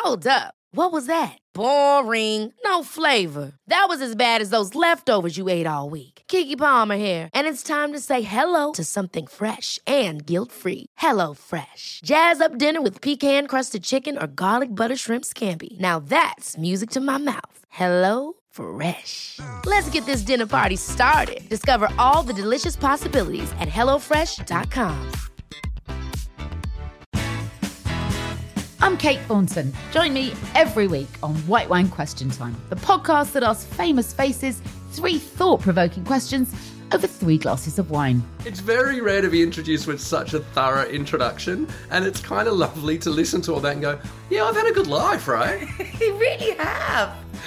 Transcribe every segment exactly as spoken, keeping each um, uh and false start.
Hold up. What was that? Boring. No flavor. That was as bad as those leftovers you ate all week. Keke Palmer here, and it's time to say hello to something fresh and guilt-free. Hello Fresh. Jazz up dinner with pecan-crusted chicken or garlic butter shrimp scampi. Now that's music to my mouth. Hello Fresh. Let's get this dinner party started. Discover all the delicious possibilities at hello fresh dot com. I'm Kate Thornton. Join me every week on White Wine Question Time, the podcast that asks famous faces three thought-provoking questions over three glasses of wine. It's very rare to be introduced with such a thorough introduction, and it's kind of lovely to listen to all that and go, yeah, I've had a good life, right? You really have.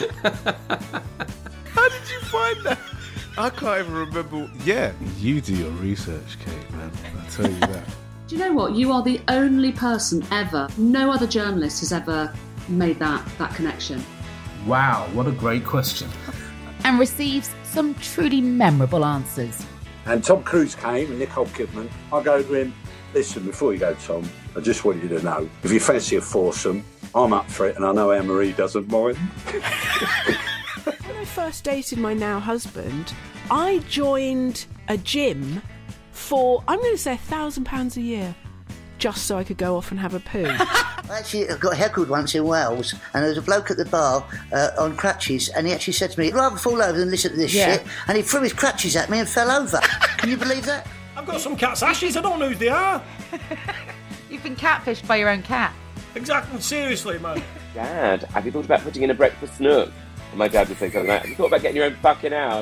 How did you find that? I can't even remember. Yeah, you do your research, Kate, man. I tell you that. Do you know what? You are the only person ever, no other journalist has ever made that, that connection. Wow, what a great question. And receives some truly memorable answers. And Tom Cruise came and Nicole Kidman. I go to him, listen, before you go, Tom, I just want you to know, if you fancy a foursome, I'm up for it and I know Anne-Marie doesn't mind. When I first dated my now husband, I joined a gym for, I'm going to say, a thousand pounds a year, just so I could go off and have a poo. Actually, I got heckled once in Wales, and there was a bloke at the bar uh, on crutches, and he actually said to me, I'd rather fall over than listen to this Yeah. shit, and he threw his crutches at me and fell over. Can you believe that? I've got some cat's ashes, I don't know who they are. You've been catfished by your own cat. Exactly, seriously, man. Dad, have you thought about putting in a breakfast nook? And my dad would say something like, have you thought about getting your own fucking house?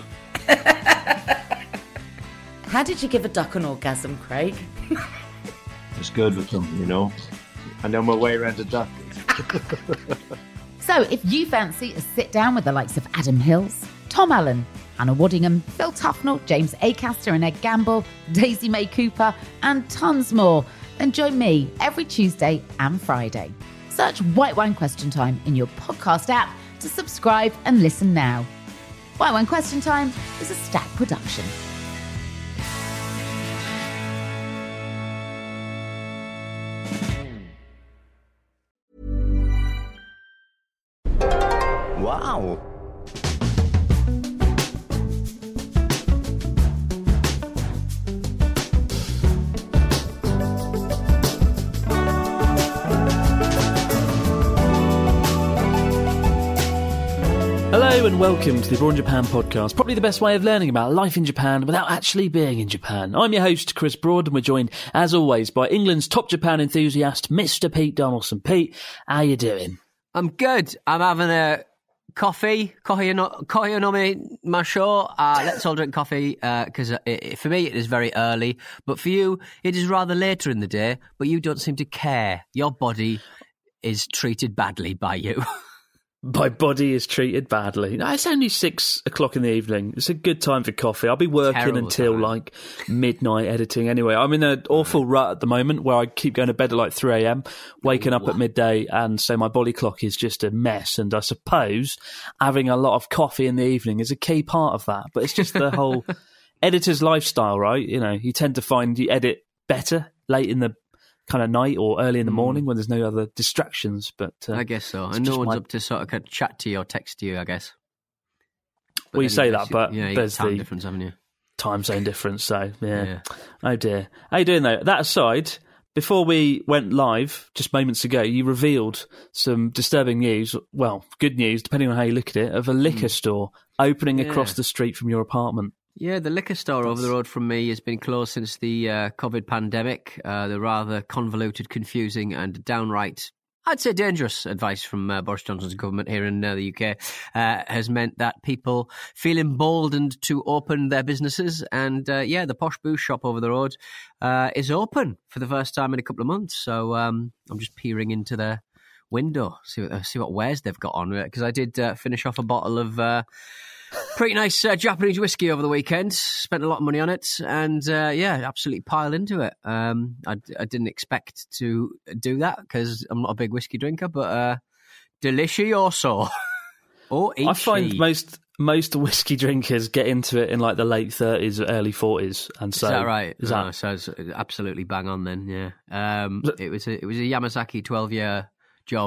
How did you give a duck an orgasm, Craig? It's good with them, you know. I know my way around a duck. So if you fancy a sit-down with the likes of Adam Hills, Tom Allen, Anna Waddingham, Phil Tufnell, James Acaster and Ed Gamble, Daisy May Cooper, and tons more, then join me every Tuesday and Friday. Search White Wine Question Time in your podcast app to subscribe and listen now. White Wine Question Time is a Stack production. Wow. Hello and welcome to the Abroad in Japan podcast, probably the best way of learning about life in Japan without actually being in Japan. I'm your host, Chris Broad, and we're joined, as always, by England's top Japan enthusiast, Mister Pete Donaldson. Pete, how you doing? I'm good. I'm having a coffee, coffee no, coffee no me macho. Uh, let's all drink coffee because uh, for me it is very early, but for you it is rather later in the day. But you don't seem to care. Your body is treated badly by you. My body is treated badly. No, it's only six o'clock in the evening. It's a good time for coffee. I'll be working Terrible until time. like midnight editing anyway. I'm in an awful rut at the moment where I keep going to bed at like three a.m, waking up at midday, and so my body clock is just a mess. And I suppose having a lot of coffee in the evening is a key part of that. But it's just the whole editor's lifestyle, right? You know, you tend to find you edit better late in the kind of night or early in the morning when there's no other distractions. But uh, I guess so. And no one's my... up to sort of kind of chat to you or text to you, I guess. But well, you say you that, but yeah, you there's time the difference, haven't you? time zone difference. So yeah. Yeah. Oh dear. How you doing though? That aside, before we went live just moments ago, you revealed some disturbing news. Well, good news, depending on how you look at it, of a liquor store opening Yeah. across the street from your apartment. Yeah, the liquor store over the road from me has been closed since the uh, COVID pandemic. Uh, the rather convoluted, confusing and downright, I'd say dangerous advice from uh, Boris Johnson's government here in uh, the U K uh, has meant that people feel emboldened to open their businesses. And uh, yeah, the Posh Boo shop over the road uh, is open for the first time in a couple of months. So um, I'm just peering into the window, see what, uh, see what wares they've got on. Because I did uh, finish off a bottle of... Uh, Pretty nice uh, Japanese whiskey over the weekend. Spent a lot of money on it, and uh, yeah, absolutely piled into it. Um, I, I didn't expect to do that because I'm not a big whiskey drinker, but uh, delicioso. Oh, I find most most whiskey drinkers get into it in like the late thirties or early forties, and so is that right? Is oh, that... So it's absolutely bang on then. Yeah, um, it was a, it was a Yamazaki twelve year job.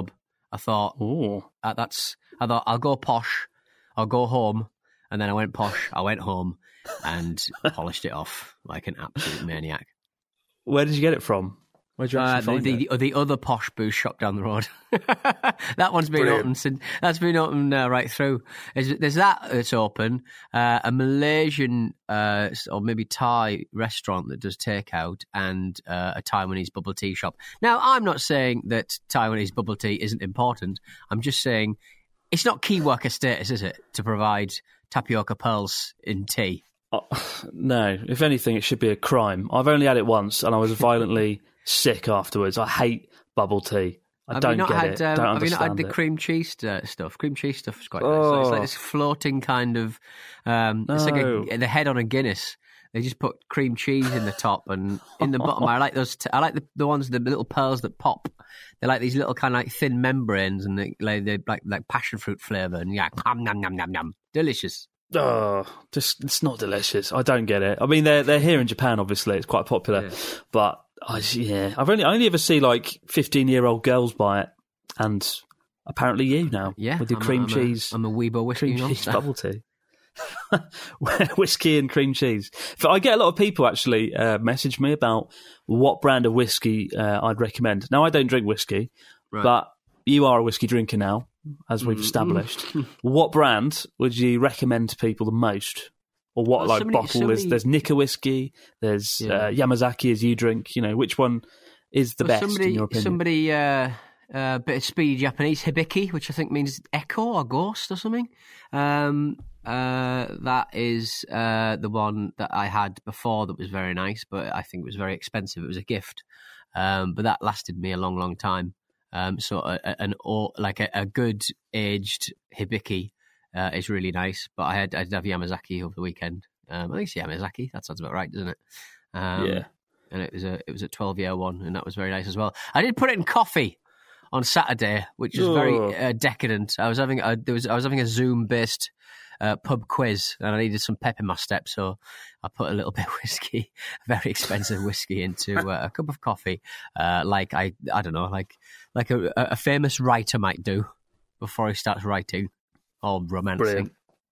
I thought, oh, uh, that's. I thought I'll go posh, I'll go home, and then I went posh. I went home and polished it off like an absolute maniac. Where did you get it from? Where'd you actually uh, find the, it? The, the other posh booze shop down the road. That one's been Brilliant. open since. That's been open uh, right through. There's, there's that that's open. Uh, a Malaysian uh, or maybe Thai restaurant that does takeout, and uh, a Taiwanese bubble tea shop. Now, I'm not saying that Taiwanese bubble tea isn't important. I'm just saying it's not key worker status, is it, to provide tapioca pearls in tea? Oh, no. If anything, it should be a crime. I've only had it once, and I was violently sick afterwards. I hate bubble tea. I have don't you not get had, it. Um, don't have you not had understand the it. cream cheese uh, stuff? Cream cheese stuff is quite nice. Oh. It's like this floating kind of. Um, It's like No. a, the head on a Guinness. They just put cream cheese in the top and in the bottom. I like those. T- I like the, the ones, the little pearls that pop. They're like these little kind of like thin membranes, and they like they like like passion fruit flavour, and yeah, nom nom nom nom nom, delicious. Oh, just it's not delicious. I don't get it. I mean, they're they're here in Japan. Obviously, it's quite popular, Yeah. but I, yeah, I've only I only ever see like fifteen year old girls buy it, and apparently you now, Yeah, with your I'm a- cream I'm a- cheese. I'm a Weibo whiskey cream cheese monster. bubble tea. Whiskey and cream cheese. But I get a lot of people actually uh, message me about what brand of whiskey uh, I'd recommend. Now, I don't drink whiskey, Right. but you are a whiskey drinker now, as we've Mm. established. What brand would you recommend to people the most? Or what Well, like somebody- bottle? There's, somebody- there's Nikka whiskey, there's Yeah. uh, Yamazaki as you drink. You know, which one is the Well, best somebody, in your opinion? Somebody, uh, uh, bit of speedy Japanese, hibiki, which I think means echo or ghost or something. Um, uh, that is uh, the one that I had before that was very nice, but I think it was very expensive. It was a gift, um, but that lasted me a long, long time. Um, so a, a- an o- like a, a good aged hibiki uh, is really nice. But I had I did have Yamazaki over the weekend. Um, I think it's Yamazaki. That sounds about right, doesn't it? Um, Yeah. And it was a it was a twelve year one, and that was very nice as well. I did put it in coffee on Saturday, which was Oh. very uh, decadent. I was having a, there was I was having a Zoom based uh, pub quiz, and I needed some pep in my step, so I put a little bit of whiskey, very expensive whiskey, into uh, a cup of coffee, uh, like I I don't know, like like a, a famous writer might do before he starts writing or romancing. Brilliant.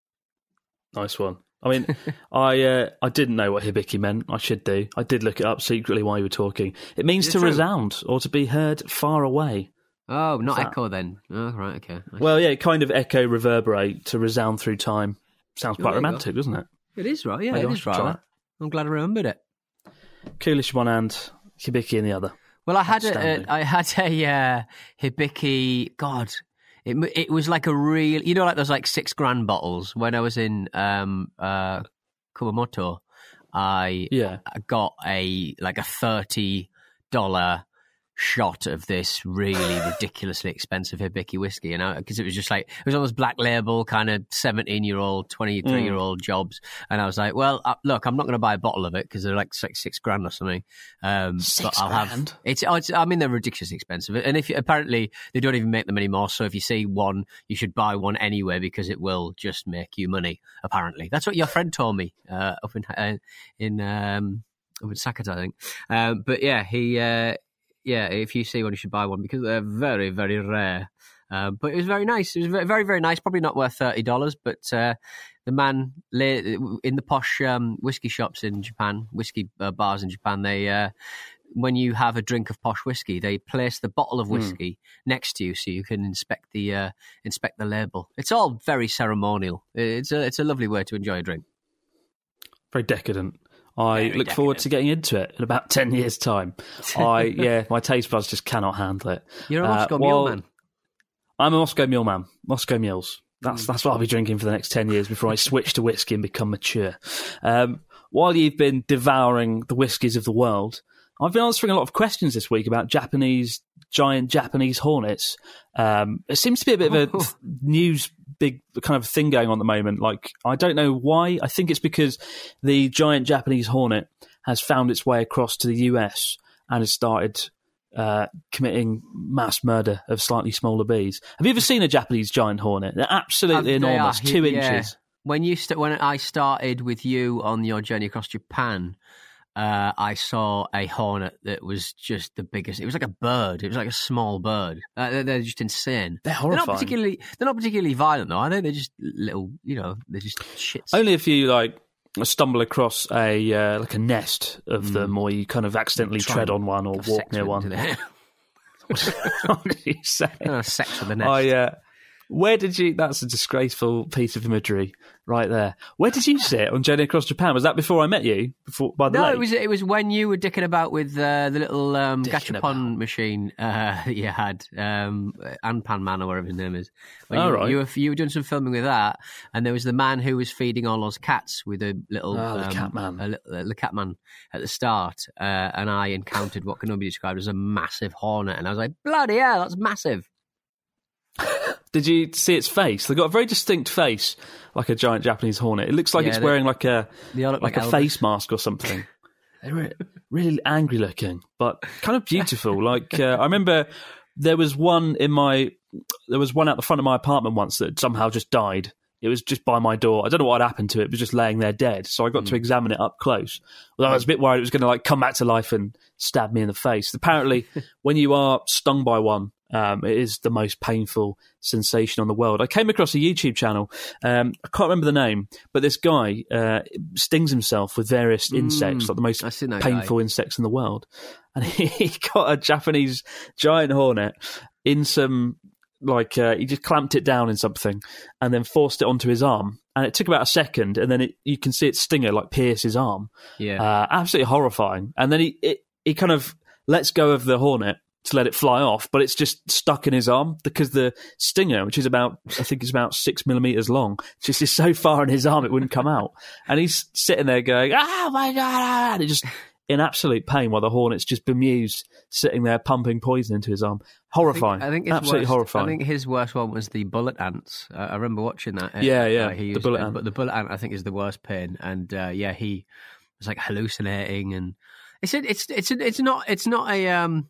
Nice one. I mean, I uh, I didn't know what hibiki meant. I should do. I did look it up secretly while you were talking. It means Is it to true? resound or to be heard far away. Oh, not that- echo then. Oh, right, okay. Well, yeah, kind of echo, reverberate, to resound through time. Sounds Oh, quite there you go. romantic, doesn't it? It is right. Yeah, Maybe it I is should right. try that. I'm glad I remembered it. Coolish in one hand, hibiki in the other. Well, I had Outstanding. a, I had a uh, hibiki. God, it it was like a real, you know, like those like six grand bottles. When I was in um, uh, Kumamoto, I Yeah. got a like a thirty dollar shot of this really ridiculously expensive hibiki whiskey, you know, because it was just like it was almost black label kind of seventeen year old, twenty-three year old jobs, and I was like, well, uh, look, I'm not going to buy a bottle of it because they're like six, six grand or something. Um, Six but I'll grand? have it's, oh, it's. I mean, they're ridiculously expensive, and if you, apparently they don't even make them anymore. So if you see one, you should buy one anyway because it will just make you money. Apparently, that's what your friend told me uh, up in uh, in um, up in Sakata, I think. Um, but yeah, he. Uh, Yeah, if you see one, you should buy one because they're very, very rare. Um, but it was very nice. It was very, very, very nice. Probably not worth thirty dollars, but uh, the man lay, in the posh um, whiskey shops in Japan, whiskey uh, bars in Japan, they uh, when you have a drink of posh whiskey, they place the bottle of whiskey next to you so you can inspect the uh, inspect the label. It's all very ceremonial. It's a it's a lovely way to enjoy a drink. Very decadent. I Very look forward to getting into it in about ten years' time. I yeah, my taste buds just cannot handle it. You're a Uh, Moscow well, Mule man. I'm a Moscow Mule man. Moscow Mules. That's that's what I'll be drinking for the next ten years before I switch to whiskey and become mature. Um, while you've been devouring the whiskies of the world, I've been answering a lot of questions this week about Japanese, giant Japanese hornets. Um, it seems to be a bit of a th- news big kind of thing going on at the moment. Like, I don't know why. I think it's because the giant Japanese hornet has found its way across to the U S and has started uh, committing mass murder of slightly smaller bees. Have you ever seen a Japanese giant hornet? They're absolutely Uh, they enormous, are, two yeah. inches. When you st- when I started with you on your journey across Japan, uh, I saw a hornet that was just the biggest. It was like a bird. It was like a small bird. Uh, they're, they're just insane. They're horrifying. They're not particularly. They're not particularly violent though, are they? They're just little. You know, they're just shits. Only if you like stumble across a uh, like a nest of mm. them, or you kind of accidentally Try tread on one or walk near one. What did you say? Oh, sex with the nest. I, uh, where did you... That's a disgraceful piece of imagery right there. Where did you sit on Journey Across Japan? Was that before I met you? Before by the No, lake? it was it was when you were dicking about with uh, the little um, Dicking gachapon machine uh, that you had, um, Anpan Man or whatever his name is. When Oh, you, right. you, were, you were doing some filming with that, and there was the man who was feeding all those cats with a little... Ah, the um, cat man. A, little- uh, the cat man at the start, uh, and I encountered what can only be described as a massive hornet, and I was like, bloody hell, that's massive. Did you see its face? They've got a very distinct face, like a giant Japanese hornet. It looks like Yeah, it's they- wearing like a they all like, look like a Elvis. face mask or something. They're re- really angry looking, but kind of beautiful. Like uh, I remember there was one in my there was one out the front of my apartment once that somehow just died. It was just by my door. I don't know what had happened to it. It was just laying there dead. So I got Mm. to examine it up close. Although I was a bit worried it was going to like come back to life and stab me in the face. Apparently, when you are stung by one, um, it is the most painful sensation on the world. I came across a YouTube channel. Um, I can't remember the name, but this guy uh, stings himself with various insects, Mm, like the most I've seen that painful guy. insects in the world. And he got a Japanese giant hornet in some... Like uh, he just clamped it down in something and then forced it onto his arm, and it took about a second, and then it, you can see its stinger like pierce his arm. Yeah. uh, absolutely horrifying. And then he it, he kind of lets go of the hornet to let it fly off, but it's just stuck in his arm because the stinger, which is about I think it's about six millimeters long, just is so far in his arm it wouldn't come out. And he's sitting there going, "Oh my god!" And it just in absolute pain while the hornet's just bemused, sitting there pumping poison into his arm. Horrifying. I think, I think his absolutely worst, horrifying. I think his worst one was the bullet ants. Uh, I remember watching that. Uh, Yeah, yeah, uh, he the used- bullet uh, ant. But the bullet ant, I think, is the worst pain. And uh, yeah, he was like hallucinating, and it's it's it's it's not it's not a um.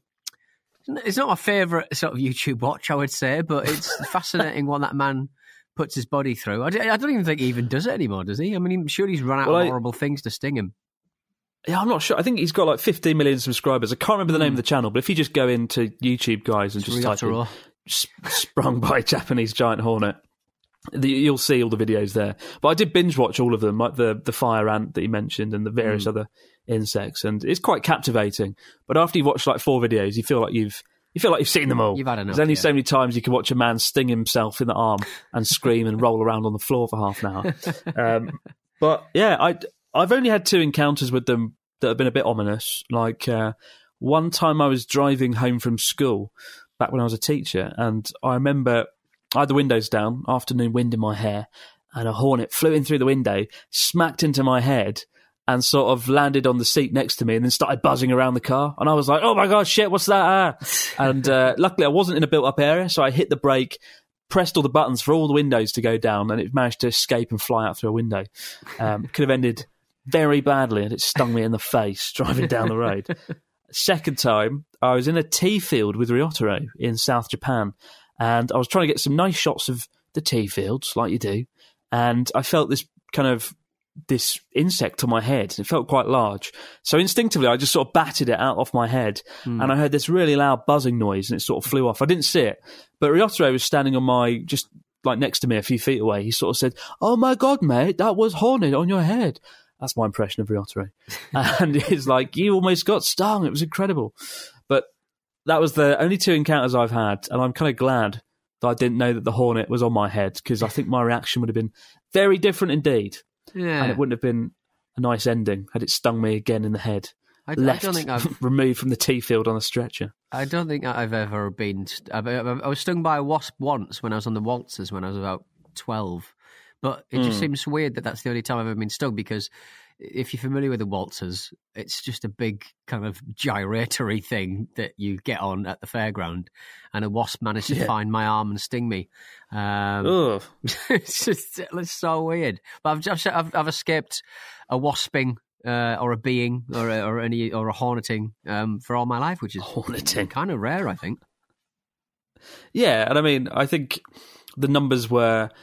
It's not my favourite sort of YouTube watch, I would say, but it's fascinating what that man puts his body through. I, I don't even think he even does it anymore, does he? I mean, I'm sure he's run out Well, of I- horrible things to sting him. Yeah, I'm not sure. I think he's got like fifteen million subscribers. I can't remember the name of the channel, but if you just go into YouTube, guys, and It's just type in Ryotaro. "S- sprung by Japanese giant hornet, the, you'll see all the videos there. But I did binge watch all of them, like the, the fire ant that you mentioned and the various Mm. other insects, and it's quite captivating. But after you've watched like four videos, you feel like you've you feel like you've seen them all. You've had enough, There's only yeah. so many times you can watch a man sting himself in the arm and scream and roll around on the floor for half an hour. Um, but yeah, I I've only had two encounters with them that have been a bit ominous. Like uh, one time I was driving home from school back when I was a teacher, and I remember I had the windows down, afternoon wind in my hair, and a hornet flew in through the window, smacked into my head, and sort of landed on the seat next to me, and then started buzzing around the car. And I was like, "Oh my god, shit, what's that?" Ah. And uh, luckily I wasn't in a built-up area, so I hit the brake, pressed all the buttons for all the windows to go down, and it managed to escape and fly out through a window. Um, could have ended very badly, and it stung me in the face driving down the road. Second time, I was in a tea field with Ryotaro in South Japan, and I was trying to get some nice shots of the tea fields, like you do, and I felt this kind of this insect on my head. It felt quite large. So instinctively, I just sort of batted it out off my head, Hmm. and I heard this really loud buzzing noise, and it sort of flew off. I didn't see it, but Ryotaro was standing on my, just like next to me a few feet away. He sort of said, "Oh my god, mate, that was hornet on your head." That's my impression of Ryotaro. And it's like, you almost got stung. It was incredible. But that was the only two encounters I've had, and I'm kind of glad that I didn't know that the hornet was on my head, because I think my reaction would have been very different indeed. Yeah. And it wouldn't have been a nice ending had it stung me again in the head. I, I Left, don't think I've removed from the tea field on a stretcher. I don't think I've ever been. St- I've, I've, I was stung by a wasp once when I was on the waltzers when I was about twelve. But it just Mm. seems weird that that's the only time I've ever been stung, because if you're familiar with the waltzers, it's just a big kind of gyratory thing that you get on at the fairground, and a wasp managed to Yeah. find my arm and sting me. Um, Ugh. it's just it's so weird. But I've I've, I've escaped a wasping. Uh, or a being, or a, or any, or a horneting um, for all my life, which is Horneting. kind of rare, I think. Yeah, and I mean, I think the numbers were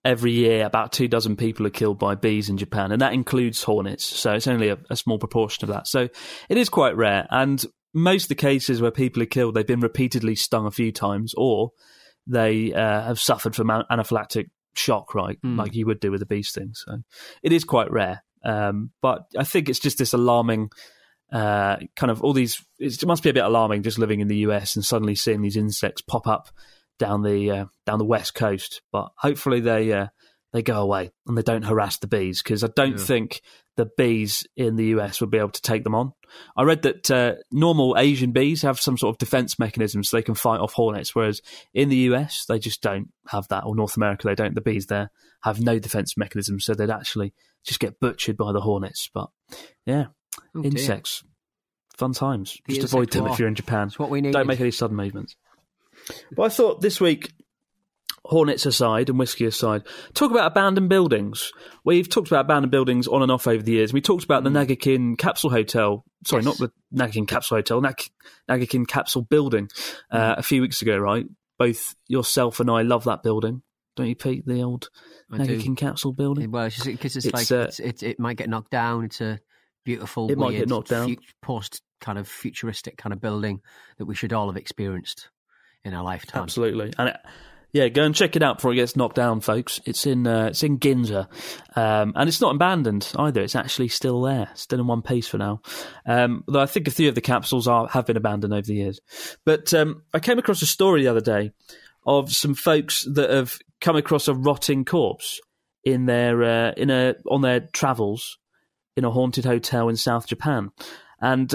every year about two dozen people are killed by bees in Japan, and that includes hornets. So it's only a, a small proportion of that. So it is quite rare. And most of the cases where people are killed, they've been repeatedly stung a few times, or they uh, have suffered from anaphylactic shock, right, mm. like you would do with a bee sting. So it is quite rare. Um, but I think it's just this alarming uh, kind of all these. It must be a bit alarming just living in the U S and suddenly seeing these insects pop up down the uh, down the west coast. But hopefully they uh, they go away and they don't harass the bees, because I don't yeah. think the bees in the U S would be able to take them on. I read that uh, normal Asian bees have some sort of defense mechanism so they can fight off hornets, whereas in the U S they just don't have that, or North America they don't. The bees there have no defense mechanism, so they'd actually just get butchered by the hornets. But yeah, oh, insects, dear. Fun times. The just avoid them war. If you're in Japan. That's what we need. Don't make any sudden movements. But I thought this week, hornets aside and whiskey aside, talk about abandoned buildings. We've talked about abandoned buildings on and off over the years. We talked about mm. the Nagakin Capsule Hotel. Sorry, yes. not the Nagakin Capsule Hotel, Nag- Nagakin Capsule Building uh, mm. a few weeks ago, right? Both yourself and I love that building. Don't you, Pete? The old I Nagakin do. Capsule Building? Well, it's because it's, it's like, uh, it's, it, it might get knocked down. It's a beautiful, it weird, might get knocked down. Fu- post kind of futuristic kind of building that we should all have experienced in our lifetime. Absolutely. And it, yeah, go and check it out before it gets knocked down, folks. It's in uh, it's in Ginza, um, and it's not abandoned either. It's actually still there, still in one piece for now. Um, though I think a few of the capsules are have been abandoned over the years. But um, I came across a story the other day of some folks that have come across a rotting corpse in their uh, in a on their travels in a haunted hotel in South Japan. And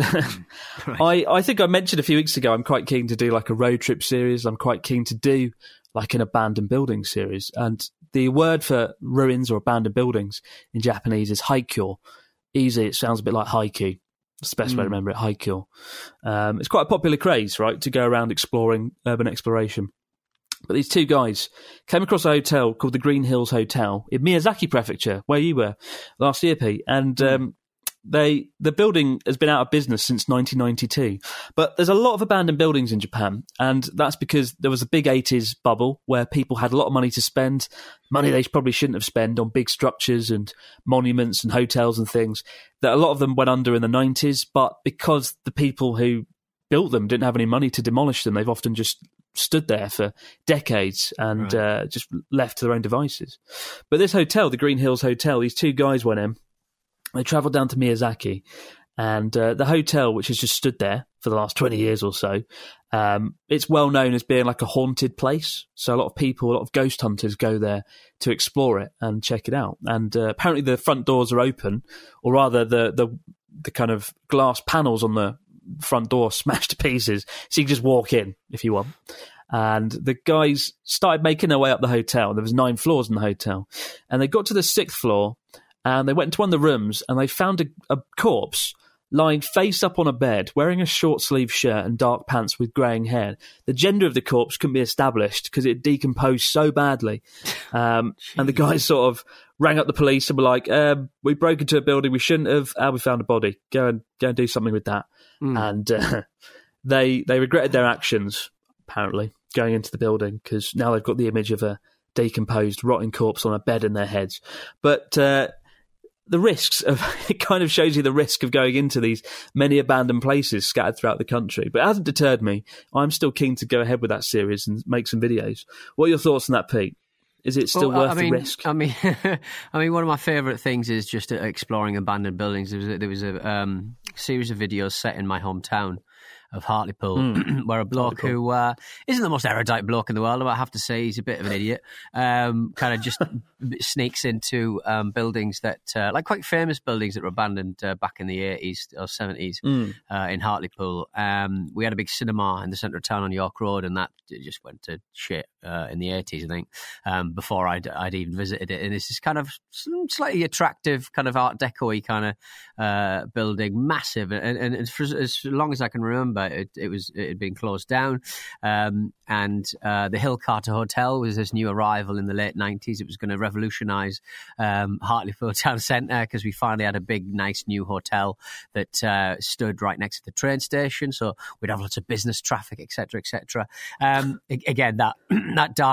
right. I, I think I mentioned a few weeks ago, I'm quite keen to do like a road trip series. I'm quite keen to do like an abandoned building series. And the word for ruins or abandoned buildings in Japanese is haikyo. Easy, it sounds a bit like haiku. That's the best mm. way to remember it, haikyo. Um, it's quite a popular craze, right, to go around exploring urban exploration. But these two guys came across a hotel called the Green Hills Hotel in Miyazaki Prefecture, where you were last year, Pete. And mm. um, they the building has been out of business since nineteen ninety-two. But there's a lot of abandoned buildings in Japan, and that's because there was a big eighties bubble where people had a lot of money to spend, money they probably shouldn't have spent on big structures and monuments and hotels and things, that a lot of them went under in the nineties. But because the people who built them didn't have any money to demolish them, they've often just stood there for decades and right. uh, just left to their own devices. But this hotel, the Green Hills Hotel, these two guys went in. They travelled down to Miyazaki, and uh, the hotel, which has just stood there for the last twenty years or so, um, it's well known as being like a haunted place. So a lot of people, a lot of ghost hunters go there to explore it and check it out. And uh, apparently the front doors are open, or rather the, the the kind of glass panels on the front door smashed to pieces, so you can just walk in if you want. And the guys started making their way up the hotel. There was nine floors in the hotel, and they got to the sixth floor, and they went into one of the rooms, and they found a, a corpse lying face up on a bed, wearing a short-sleeved shirt and dark pants with greying hair. The gender of the corpse couldn't be established because it decomposed so badly. Um, and the guys sort of rang up the police and were like, um, we broke into a building we shouldn't have, and we found a body. Go and go and do something with that. Mm. And uh, they they regretted their actions, apparently, going into the building, because now they've got the image of a decomposed, rotting corpse on a bed in their heads. But uh, the risks of it kind of shows you the risk of going into these many abandoned places scattered throughout the country. But it hasn't deterred me. I'm still keen to go ahead with that series and make some videos. What are your thoughts on that, Pete? Is it still well, worth I mean, the risk? I mean, I mean, one of my favourite things is just exploring abandoned buildings. There was a, there was a um, series of videos set in my hometown of Hartlepool, mm. where a bloke Hartlepool. who uh, isn't the most erudite bloke in the world, I have to say, he's a bit of an idiot, um, kind of just sneaks into um, buildings that, uh, like quite famous buildings that were abandoned uh, back in the eighties or seventies mm. uh, in Hartlepool. Um, we had a big cinema in the centre of town on York Road, and that just went to shit uh, in the eighties, I think, um, before I'd, I'd even visited it. And this is kind of slightly attractive, kind of Art Deco-y kind of uh, building, massive. And, and, and for as long as I can remember, It, it was it had been closed down, um, and uh, the Hill Carter Hotel was this new arrival in the late nineties. It was going to revolutionise um, Hartlepool town centre, because we finally had a big, nice new hotel that uh, stood right next to the train station. So we'd have lots of business traffic, et cetera, et cetera. Um, again, that that died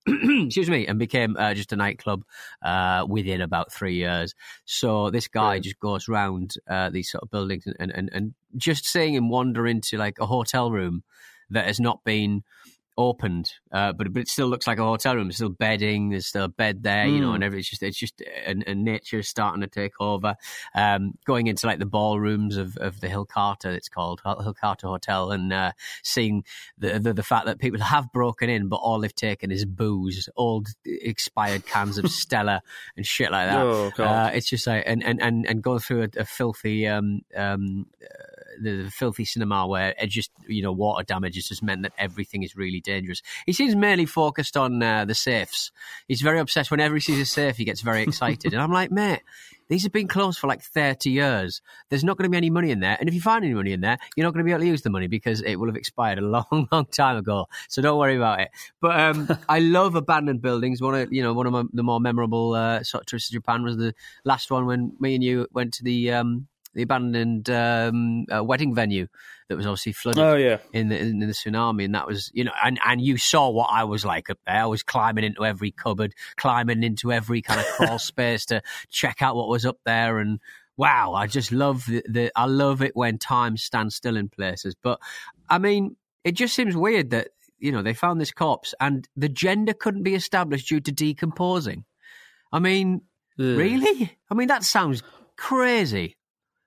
excuse me, and became uh, just a nightclub uh, within about three years. So this guy just goes round uh, these sort of buildings and, and, and just seeing him wander into like a hotel room that has not been opened, uh, but but it still looks like a hotel room. There's still bedding, there's still a bed there, you Mm. know, and every, it's just it's just and, and nature is starting to take over. Um, going into like the ballrooms of, of the Hill Carter, it's called Hill Carter Hotel, and uh, seeing the, the the fact that people have broken in, but all they've taken is booze, old expired cans of Stella and shit like that. Oh, God. Uh, it's just like and and and, and going through a, a filthy um um. Uh, The, the filthy cinema where it just, you know, water damage has just meant that everything is really dangerous. He seems mainly focused on uh, the safes. He's very obsessed. Whenever he sees a safe, he gets very excited. And I'm like, mate, these have been closed for like thirty years. There's not going to be any money in there. And if you find any money in there, you're not going to be able to use the money because it will have expired a long, long time ago. So don't worry about it. But um, I love abandoned buildings. One of, you know, one of my, the more memorable uh, sort of trips to Japan was the last one when me and you went to the... Um, the abandoned um, uh, wedding venue that was obviously flooded Oh, yeah. in, the, in the tsunami. And that was, you know, and, and you saw what I was like up there. I was climbing into every cupboard, climbing into every kind of crawl space to check out what was up there. And wow, I just love the, the, I love it when time stands still in places. But I mean, it just seems weird that, you know, they found this corpse and the gender couldn't be established due to decomposing. I mean, Ugh. really? I mean, that sounds crazy.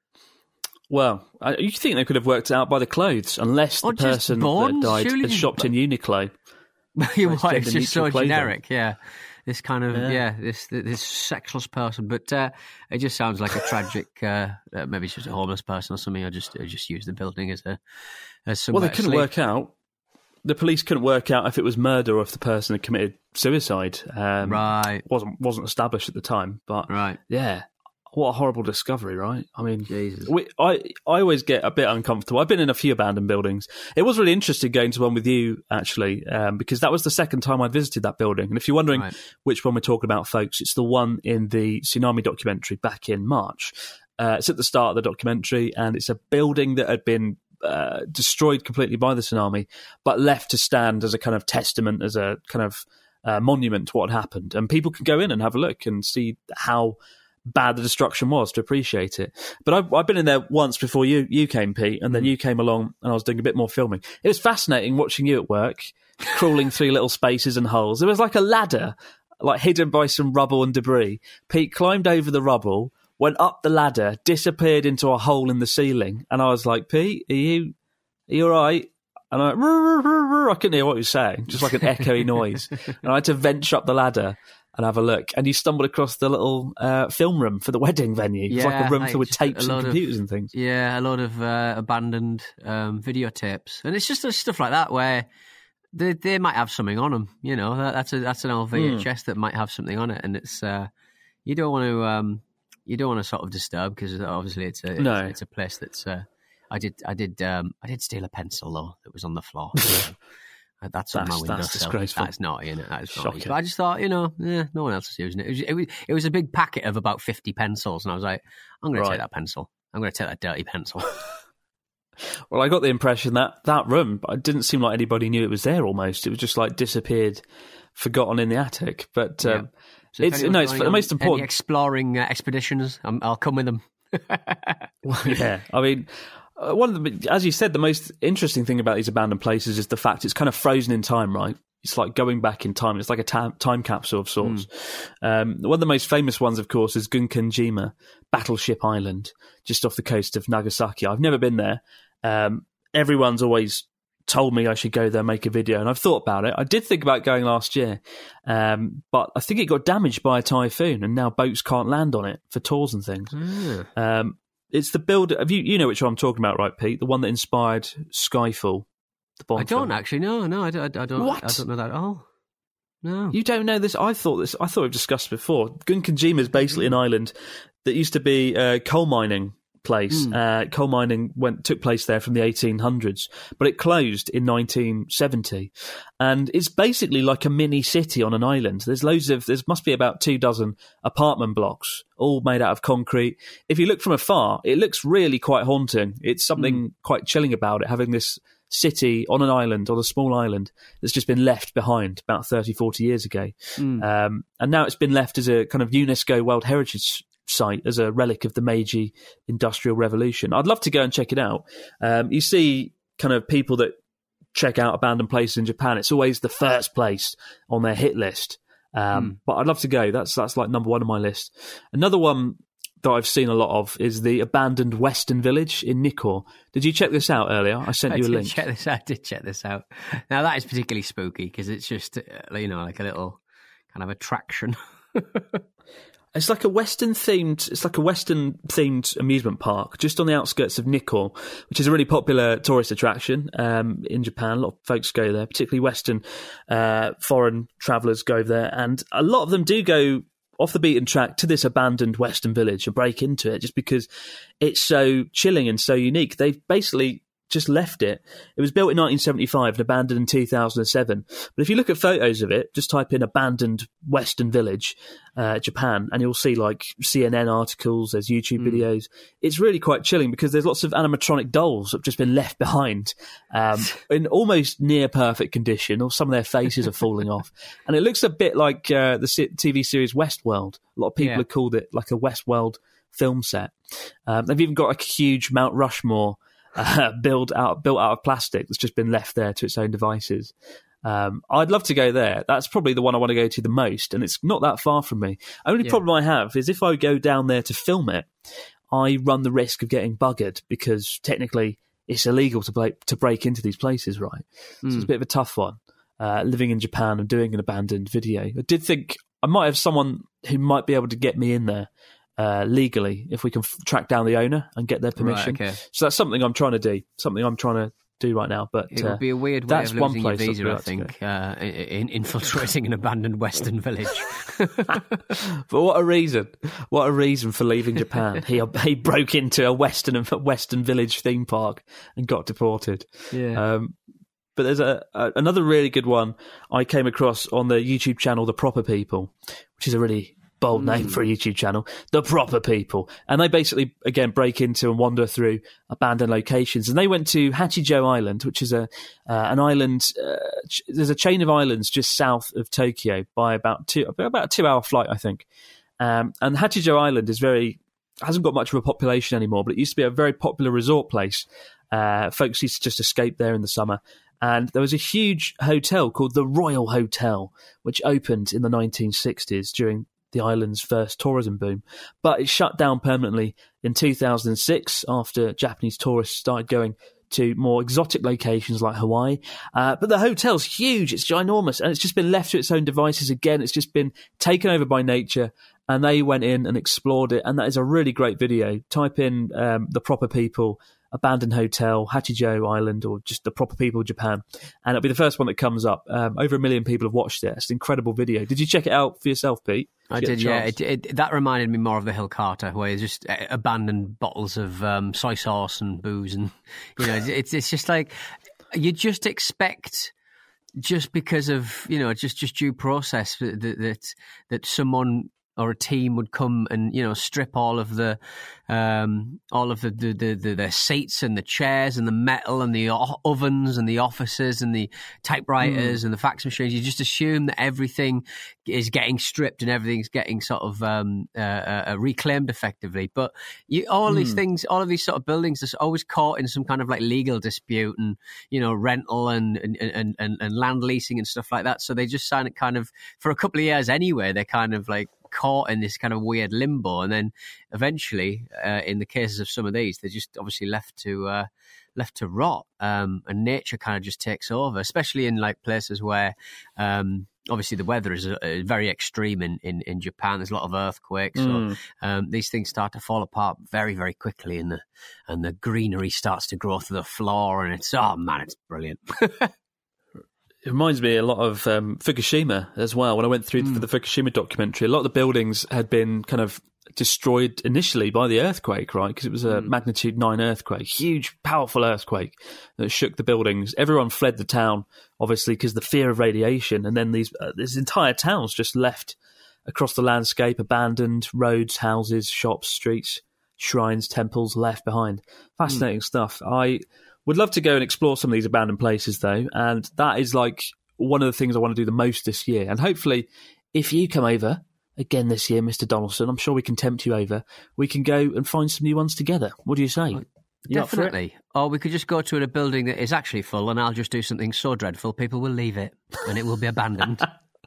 Well, I, you think they could have worked it out by the clothes, unless the Or just person bones, that died surely had just- shopped in Uniqlo. You're Most right, it's just so gender-neutral clothing. generic, yeah. This kind of, Yeah. yeah, this this sexless person. But uh, it just sounds like a tragic, uh, uh, maybe it's just a homeless person or something. I just I just use the building as a as Well, somewhere they to couldn't sleep. work out. The police couldn't work out if it was murder or if the person had committed suicide. Um, Right. wasn't wasn't established at the time. But Right. yeah, what a horrible discovery, right? I mean, Jesus. we, I I always get a bit uncomfortable. I've been in a few abandoned buildings. It was really interesting going to one with you, actually, um, because that was the second time I visited that building. And if you're wondering Right. which one we're talking about, folks, it's the one in the tsunami documentary back in March. Uh, it's at the start of the documentary, and it's a building that had been uh, destroyed completely by the tsunami, but left to stand as a kind of testament, as a kind of uh, monument to what had happened. And people can go in and have a look and see how bad the destruction was to appreciate it. But I've, I've been in there once before you you came, Pete, and then you came along and I was doing a bit more filming. It was fascinating watching you at work, crawling through little spaces and holes. There was like a ladder, like hidden by some rubble and debris. Pete climbed over the rubble, went up the ladder, disappeared into a hole in the ceiling, and I was like, Pete, are you, are you all right? And I, I couldn't hear what he was saying, just like an echoey noise. And I had to venture up the ladder and have a look. And you stumbled across the little uh, film room for the wedding venue. It was like a room filled with just a tapes and load of- computers and things. Yeah, a lot of uh, abandoned um, videotapes, and it's just uh, stuff like that where they they might have something on them. You know, that, that's a that's an old V H S that might have something on it, and it's uh, you don't want to um, you don't want to sort of disturb because obviously it's a it's, No. it's a place that's. Uh, I did I did um, I did steal a pencil though that was on the floor. That's on my That's- window. that's sill. disgraceful. That's naughty, isn't it? That is naughty. Shocking. But I just thought, you know, yeah, no one else is using it. It was, it was, it was a big packet of about fifty pencils, and I was like, I'm going Right. to take that pencil. I'm going to take that dirty pencil. Well, I got the impression that that room, it didn't seem like anybody knew it was there almost. It was just like disappeared, forgotten in the attic. But um, So if it's, anyone's no, it's going the on most any important. exploring uh, expeditions, um, I'll come with them. Yeah, I mean, uh, one of the, as you said, the most interesting thing about these abandoned places is the fact it's kind of frozen in time, right? It's like going back in time. It's like a ta- time capsule of sorts. Um, one of the most famous ones, of course, is Gunkanjima, Battleship Island, just off the coast of Nagasaki. I've never been there. Um, everyone's always told me I should go there, make a video, and I've thought about it. I did think about going last year, um, but I think it got damaged by a typhoon, and now boats can't land on it for tours and things. Um, it's the build. Have you you know which one I'm talking about, right, Pete? The one that inspired Skyfall. The Bond I don't film. actually know. No, I don't. I don't. What? I don't know that at all. No, You don't know this? I thought this. I thought we've discussed before. Gunkanjima is basically an island that used to be a coal mining place. Mm. Uh, coal mining went took place there from the eighteen hundreds, but it closed in nineteen seventy, and it's basically like a mini city on an island. There's loads of. There must be about two dozen apartment blocks, all made out of concrete. If you look from afar, it looks really quite haunting. It's something quite chilling about it, having this city on an island, on a small island, that's just been left behind about thirty, forty years ago. Mm. Um, and now it's been left as a kind of UNESCO World Heritage Site, as a relic of the Meiji Industrial Revolution. I'd love to go and check it out. Um, you see kind of people that check out abandoned places in Japan, it's always the first place on their hit list. Um, Mm. But I'd love to go. That's that's like number one on my list. Another one that I've seen a lot of is the abandoned Western Village in Nikko. Did you check this out earlier? I sent I you a did link. Check this out. I did check this out. Now that is particularly spooky because it's just uh, you know like a little kind of attraction. It's like a Western themed. It's like a Western themed amusement park just on the outskirts of Nikko, which is a really popular tourist attraction um, in Japan. A lot of folks go there, particularly Western uh, foreign travellers go there, and a lot of them do go off the beaten track to this abandoned Western village and break into it just because it's so chilling and so unique. They've basically just left it. It was built in nineteen seventy-five and abandoned in two thousand seven. But if you look at photos of it, just type in abandoned Western village, uh, Japan, and you'll see like C N N articles, there's YouTube Mm. videos. It's really quite chilling because there's lots of animatronic dolls that have just been left behind um, in almost near perfect condition, or some of their faces are falling off. And it looks a bit like uh, the se- T V series Westworld. A lot of people Yeah. have called it like a Westworld film set. Um, they've even got like a huge Mount Rushmore Uh, built out built out of plastic that's just been left there to its own devices. Um, I'd love to go there. That's probably the one I want to go to the most, and it's not that far from me. Only Yeah. problem I have is if I go down there to film it, I run the risk of getting buggered because technically it's illegal to break, to break into these places, right? So it's a Mm. bit of a tough one. Uh, living in Japan and doing an abandoned video. I did think I might have someone who might be able to get me in there Uh, legally, if we can f- track down the owner and get their permission. Right, okay. So that's something I'm trying to do, something I'm trying to do right now. But It uh, would be a weird way that's of one losing your place I'd visa, really I like to go. think, uh, in, infiltrating an abandoned Western village. But what a reason! What a reason for leaving Japan. he he broke into a Western Western village theme park and got deported. Yeah. Um, but there's a, a another really good one I came across on the YouTube channel, The Proper People, which is a really bold name Mm. for a YouTube channel, The Proper People. And they basically, again, break into and wander through abandoned locations. And they went to Hachijo Island, which is a uh, an island. Uh, ch- there's a chain of islands just south of Tokyo by about two about a two hour flight, I think. Um, and Hachijo Island is very hasn't got much of a population anymore, but it used to be a very popular resort place. Uh, folks used to just escape there in the summer. And there was a huge hotel called the Royal Hotel, which opened in the nineteen sixties during the island's first tourism boom. But it shut down permanently in two thousand six after Japanese tourists started going to more exotic locations like Hawaii. Uh, but the hotel's huge, it's ginormous, and it's just been left to its own devices again. It's just been taken over by nature, and they went in and explored it, and that is a really great video. Type in um, The Proper People, Abandoned Hotel, Hachijo Island, or just The Proper People Japan, and it'll be the first one that comes up. Um, over a million people have watched it. It's an incredible video. Did you check it out for yourself, Pete? I you get did, the yeah. chance? It, it, that reminded me more of the Hill Carter, where it's just uh, abandoned bottles of um, soy sauce and booze, and you know, it's it's just like you just expect, just because of you know, just just due process that that that someone or a team would come and you know strip all of the um, all of the the, the the the seats and the chairs and the metal and the o- ovens and the offices and the typewriters Mm. and the fax machines. You just assume that everything is getting stripped and everything's getting sort of um, uh, uh, reclaimed effectively. But you, all these Mm. things, all of these sort of buildings, are always caught in some kind of like legal dispute and you know rental and and and, and, and land leasing and stuff like that. So they just sign it kind of for a couple of years anyway. They're kind of like caught in this kind of weird limbo, and then eventually, uh, in the cases of some of these, they're just obviously left to uh, left to rot, um, and nature kind of just takes over, especially in like places where um, obviously the weather is uh, very extreme in, in, in Japan. There's a lot of earthquakes, Mm. so um, these things start to fall apart very very quickly, and the and the greenery starts to grow through the floor, and it's oh man, it's brilliant. It reminds me a lot of um, Fukushima as well. When I went through for the Fukushima documentary, a lot of the buildings had been kind of destroyed initially by the earthquake, right? Because it was a magnitude nine earthquake, huge, powerful earthquake that shook the buildings. Everyone fled the town, obviously, because the fear of radiation. And then these uh, these entire towns just left across the landscape, abandoned roads, houses, shops, streets, shrines, temples left behind. Fascinating stuff. I Would love to go and explore some of these abandoned places, though, and that is like one of the things I want to do the most this year. And hopefully, if you come over again this year, Mister Donaldson, I'm sure we can tempt you over. We can go and find some new ones together. What do you say? Well, You up for it? definitely. Or we could just go to a building that is actually full, and I'll just do something so dreadful, people will leave it, and it will be abandoned.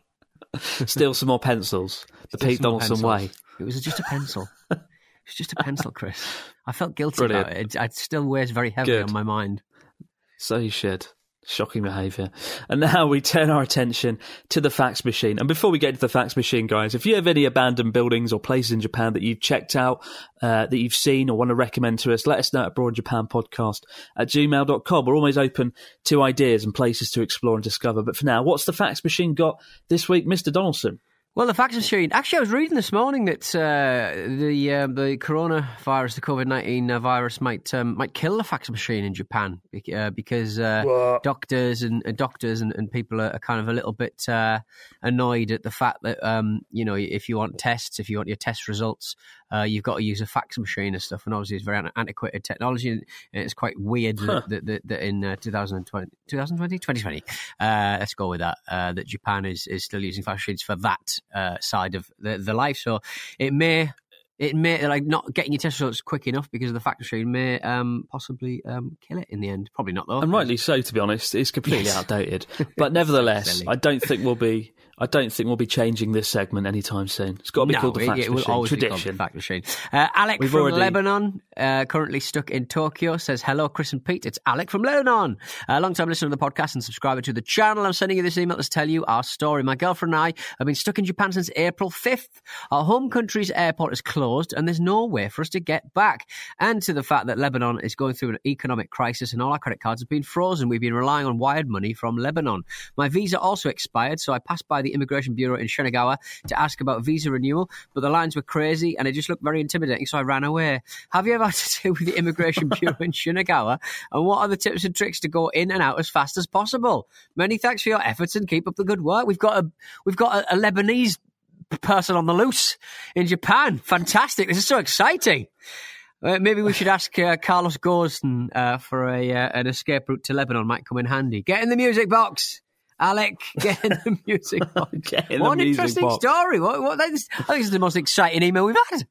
Steal some more pencils. The Steal Pete some more Donaldson pencils. way. It was just a pencil. It's just a pencil, Chris. I felt guilty Brilliant. about it. It, it still weighs very heavily Good. on my mind. So you should. Shocking behaviour. And now we turn our attention to the fax machine. And before we get to the fax machine, guys, if you have any abandoned buildings or places in Japan that you've checked out, uh, that you've seen or want to recommend to us, let us know at Abroad Japan Podcast at gmail dot com. We're always open to ideas and places to explore and discover. But for now, what's the fax machine got this week, Mister Donaldson? Well, the fax machine. Actually, I was reading this morning that uh, the uh, the coronavirus, the COVID nineteen uh, virus, might um, might kill the fax machine in Japan uh, because uh, doctors and uh, doctors and, and people are kind of a little bit uh, annoyed at the fact that um, you know, if you want tests, if you want your test results, uh, you've got to use a fax machine and stuff. And obviously, it's very antiquated technology, and it's quite weird huh. that, that, that in uh, twenty twenty, twenty twenty, uh, let's go with that. Uh, that Japan is is still using fax machines for that. Uh, side of the, the life, so it may it may like not getting your test results quick enough because of the fax machine may um, possibly um, kill it in the end. Probably not though, and rightly so. To be honest, it's completely yes. outdated. But nevertheless, I don't think we'll be. I don't think we'll be changing this segment anytime soon. It's got to be no, called the fax it, it machine. Will always Tradition. Be called the fax machine. Uh, Alec We've from already... Lebanon, uh, currently stuck in Tokyo, says hello, Chris and Pete. It's Alec from Lebanon, a long time listener to the podcast and subscriber to the channel. I'm sending you this email to tell you our story. My girlfriend and I have been stuck in Japan since April fifth. Our home country's airport is closed, and there's no way for us to get back. And to the fact that Lebanon is going through an economic crisis, and all our credit cards have been frozen. We've been relying on wired money from Lebanon. My visa also expired, so I passed by the Immigration Bureau in Shinagawa to ask about visa renewal, but the lines were crazy and it just looked very intimidating, so I ran away. Have you ever had to deal with the Immigration Bureau in Shinagawa, and what are the tips and tricks to go in and out as fast as possible? Many thanks for your efforts and keep up the good work. We've got a we've got a, a Lebanese person on the loose in Japan. Fantastic. This is so exciting. Uh, maybe we should ask uh, Carlos Ghosn uh, for a uh, an escape route to Lebanon. Might come in handy. Get in the music box. Alec, get in the music box. Get in what the an music interesting box. story. What, what, I think this is the most exciting email we've had.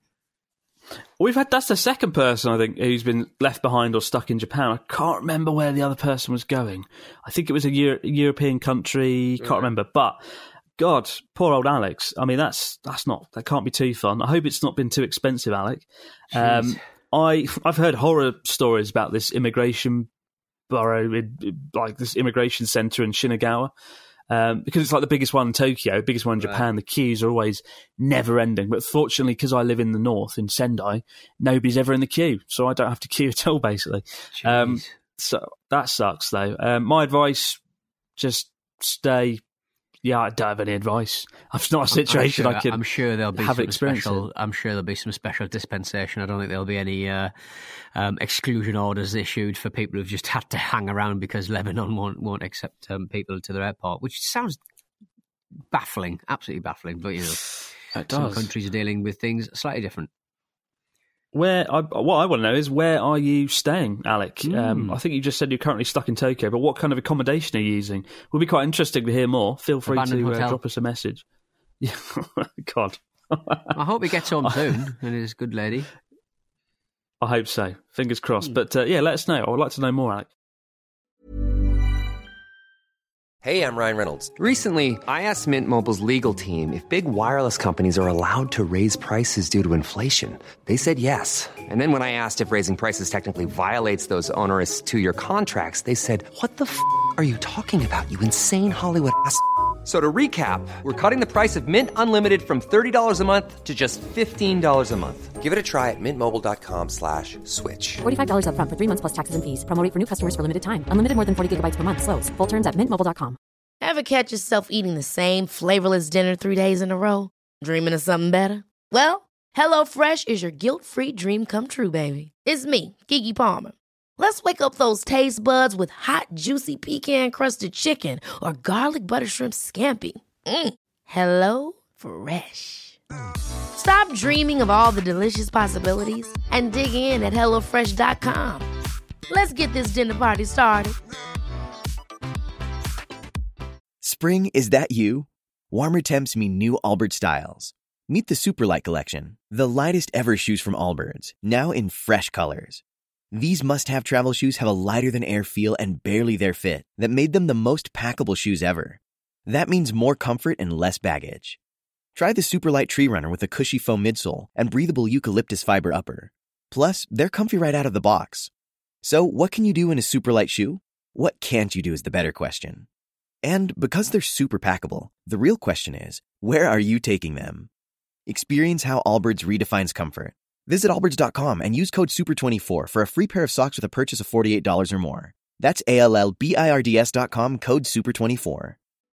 We've had that's the second person I think who's been left behind or stuck in Japan. I can't remember where the other person was going. I think it was a Euro- European country. Can't Right. remember, but God, poor old Alex. I mean, that's that's not that can't be too fun. I hope it's not been too expensive, Alec. Um, I I've heard horror stories about this immigration borough, in, like this immigration centre in Shinagawa. Um, because it's like the biggest one in Tokyo, biggest one in Japan, right. The queues are always never ending. But fortunately, because I live in the north, in Sendai, nobody's ever in the queue. So I don't have to queue at all, basically. Um, so that sucks, though. Um, my advice, just stay. Yeah, I don't have any advice. It's not a situation I'm sure, I can I'm sure there'll be have some experience special. in. I'm sure there'll be some special dispensation. I don't think there'll be any uh, um, exclusion orders issued for people who've just had to hang around because Lebanon won't won't accept um, people to their airport, which sounds baffling, absolutely baffling. But you know, it some does. countries are dealing with things slightly different. Where I, what I want to know is where are you staying, Alec? Mm. Um, I think you just said you're currently stuck in Tokyo, but what kind of accommodation are you using? Would be quite interesting to hear more. Feel free Abandoned to uh, hotel. drop us a message. Yeah, God. I hope he gets home soon and is a good lady. I hope so. Fingers crossed. But uh, yeah, let us know. I would like to know more, Alec. Hey, I'm Ryan Reynolds. Recently, I asked Mint Mobile's legal team if big wireless companies are allowed to raise prices due to inflation. They said yes. And then when I asked if raising prices technically violates those onerous two-year contracts, they said, what the f*** are you talking about, you insane Hollywood ass f- So to recap, we're cutting the price of Mint Unlimited from thirty dollars a month to just fifteen dollars a month. Give it a try at mintmobile.com slash switch. forty-five dollars up front for three months plus taxes and fees. Promo rate for new customers for limited time. Unlimited more than forty gigabytes per month. Slows full terms at mint mobile dot com. Ever catch yourself eating the same flavorless dinner three days in a row? Dreaming of something better? Well, HelloFresh is your guilt-free dream come true, baby. It's me, Keke Palmer. Let's wake up those taste buds with hot, juicy pecan-crusted chicken or garlic butter shrimp scampi. Mm. Hello Fresh. Stop dreaming of all the delicious possibilities and dig in at hello fresh dot com. Let's get this dinner party started. Spring, is that you? Warmer temps mean new Allbirds styles. Meet the Superlight Collection, the lightest ever shoes from Allbirds, now in fresh colors. These must-have travel shoes have a lighter-than-air feel and barely their fit that made them the most packable shoes ever. That means more comfort and less baggage. Try the Superlight Tree Runner with a cushy foam midsole and breathable eucalyptus fiber upper. Plus, they're comfy right out of the box. So, what can you do in a Superlight shoe? What can't you do is the better question. And because they're super packable, the real question is, where are you taking them? Experience how Allbirds redefines comfort. Visit allbirds dot com and use code super twenty-four for a free pair of socks with a purchase of forty-eight dollars or more. That's A L L B I R D S dot com, code super twenty-four.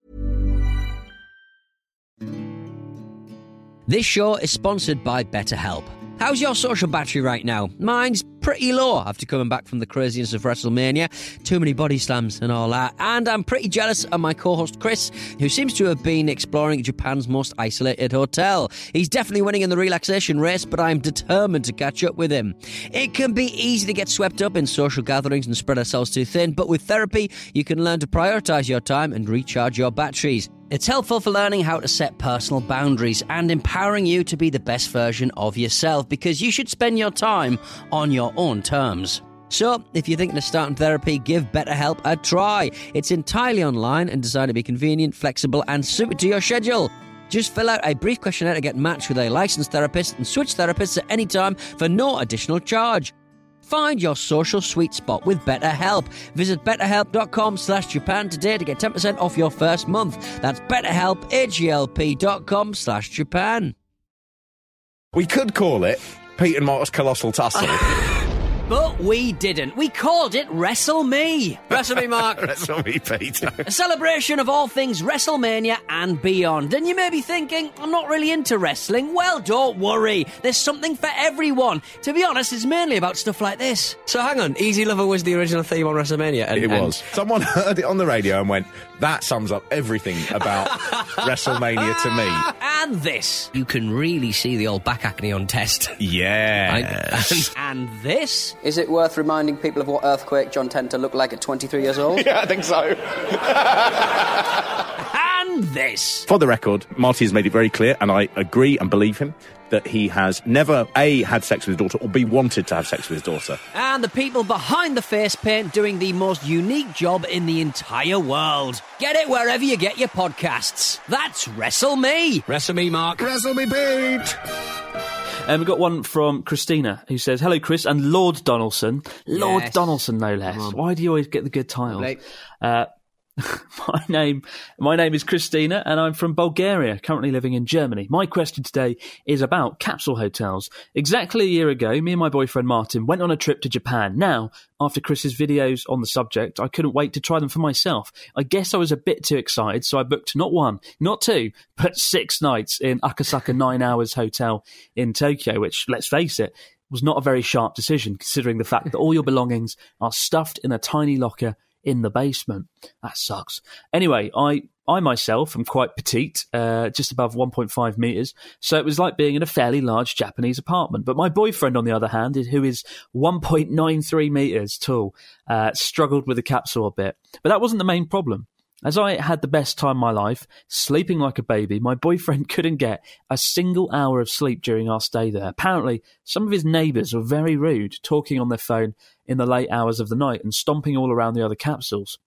This show is sponsored by BetterHelp. How's your social battery right now? Mine's pretty low after coming back from the craziness of WrestleMania. Too many body slams and all that. And I'm pretty jealous of my co-host Chris, who seems to have been exploring Japan's most isolated hotel. He's definitely winning in the relaxation race, but I'm determined to catch up with him. It can be easy to get swept up in social gatherings and spread ourselves too thin, but with therapy, you can learn to prioritise your time and recharge your batteries. It's helpful for learning how to set personal boundaries and empowering you to be the best version of yourself, because you should spend your time on your own terms. So, if you're thinking of starting therapy, give BetterHelp a try. It's entirely online and designed to be convenient, flexible and suited to your schedule. Just fill out a brief questionnaire to get matched with a licensed therapist and switch therapists at any time for no additional charge. Find your social sweet spot with BetterHelp. Visit betterhelp.com slash Japan today to get ten percent off your first month. That's betterhelp, H-E-L-P dot com slash Japan. We could call it Pete and Mark's Colossal Tussle. But we didn't. We called it Wrestle Me. Wrestle Me, Mark. Wrestle Me, Peter. A celebration of all things WrestleMania and beyond. And you may be thinking, I'm not really into wrestling. Well, don't worry. There's something for everyone. To be honest, it's mainly about stuff like this. So hang on, Easy Lover was the original theme on WrestleMania? And, it and... was. Someone heard it on the radio and went, that sums up everything about WrestleMania to me. And this. You can really see the old back acne on test. Yeah. And, and this. Is it worth reminding people of what Earthquake John Tenter looked like at twenty-three years old? Yeah, I think so. And this. For the record, Marty has made it very clear, and I agree and believe him, that he has never, A, had sex with his daughter, or B, wanted to have sex with his daughter. And the people behind the face paint doing the most unique job in the entire world. Get it wherever you get your podcasts. That's Wrestle Me. Wrestle Me, Mark. Wrestle Me, Pete. And we've got one from Christina, who says, hello, Chris, and Lord Donaldson. Lord Yes. Donaldson, no less. Why do you always get the good titles? Lovely. Uh, my name my name is Christina, and I'm from Bulgaria, currently living in Germany. My question today is about capsule hotels. Exactly a year ago, me and my boyfriend Martin went on a trip to Japan. Now, after Chris's videos on the subject, I couldn't wait to try them for myself. I guess I was a bit too excited, so I booked not one, not two, but six nights in Akasaka Nine Hours Hotel in Tokyo, which, let's face it, was not a very sharp decision, considering the fact that all your belongings are stuffed in a tiny locker in the basement. That sucks. Anyway, I I myself am quite petite, uh, just above one point five metres, so it was like being in a fairly large Japanese apartment. But my boyfriend, on the other hand, who is one point nine three metres tall, uh, struggled with the capsule a bit. But that wasn't the main problem. As I had the best time of my life, sleeping like a baby, my boyfriend couldn't get a single hour of sleep during our stay there. Apparently, some of his neighbours were very rude, talking on their phone in the late hours of the night and stomping all around the other capsules.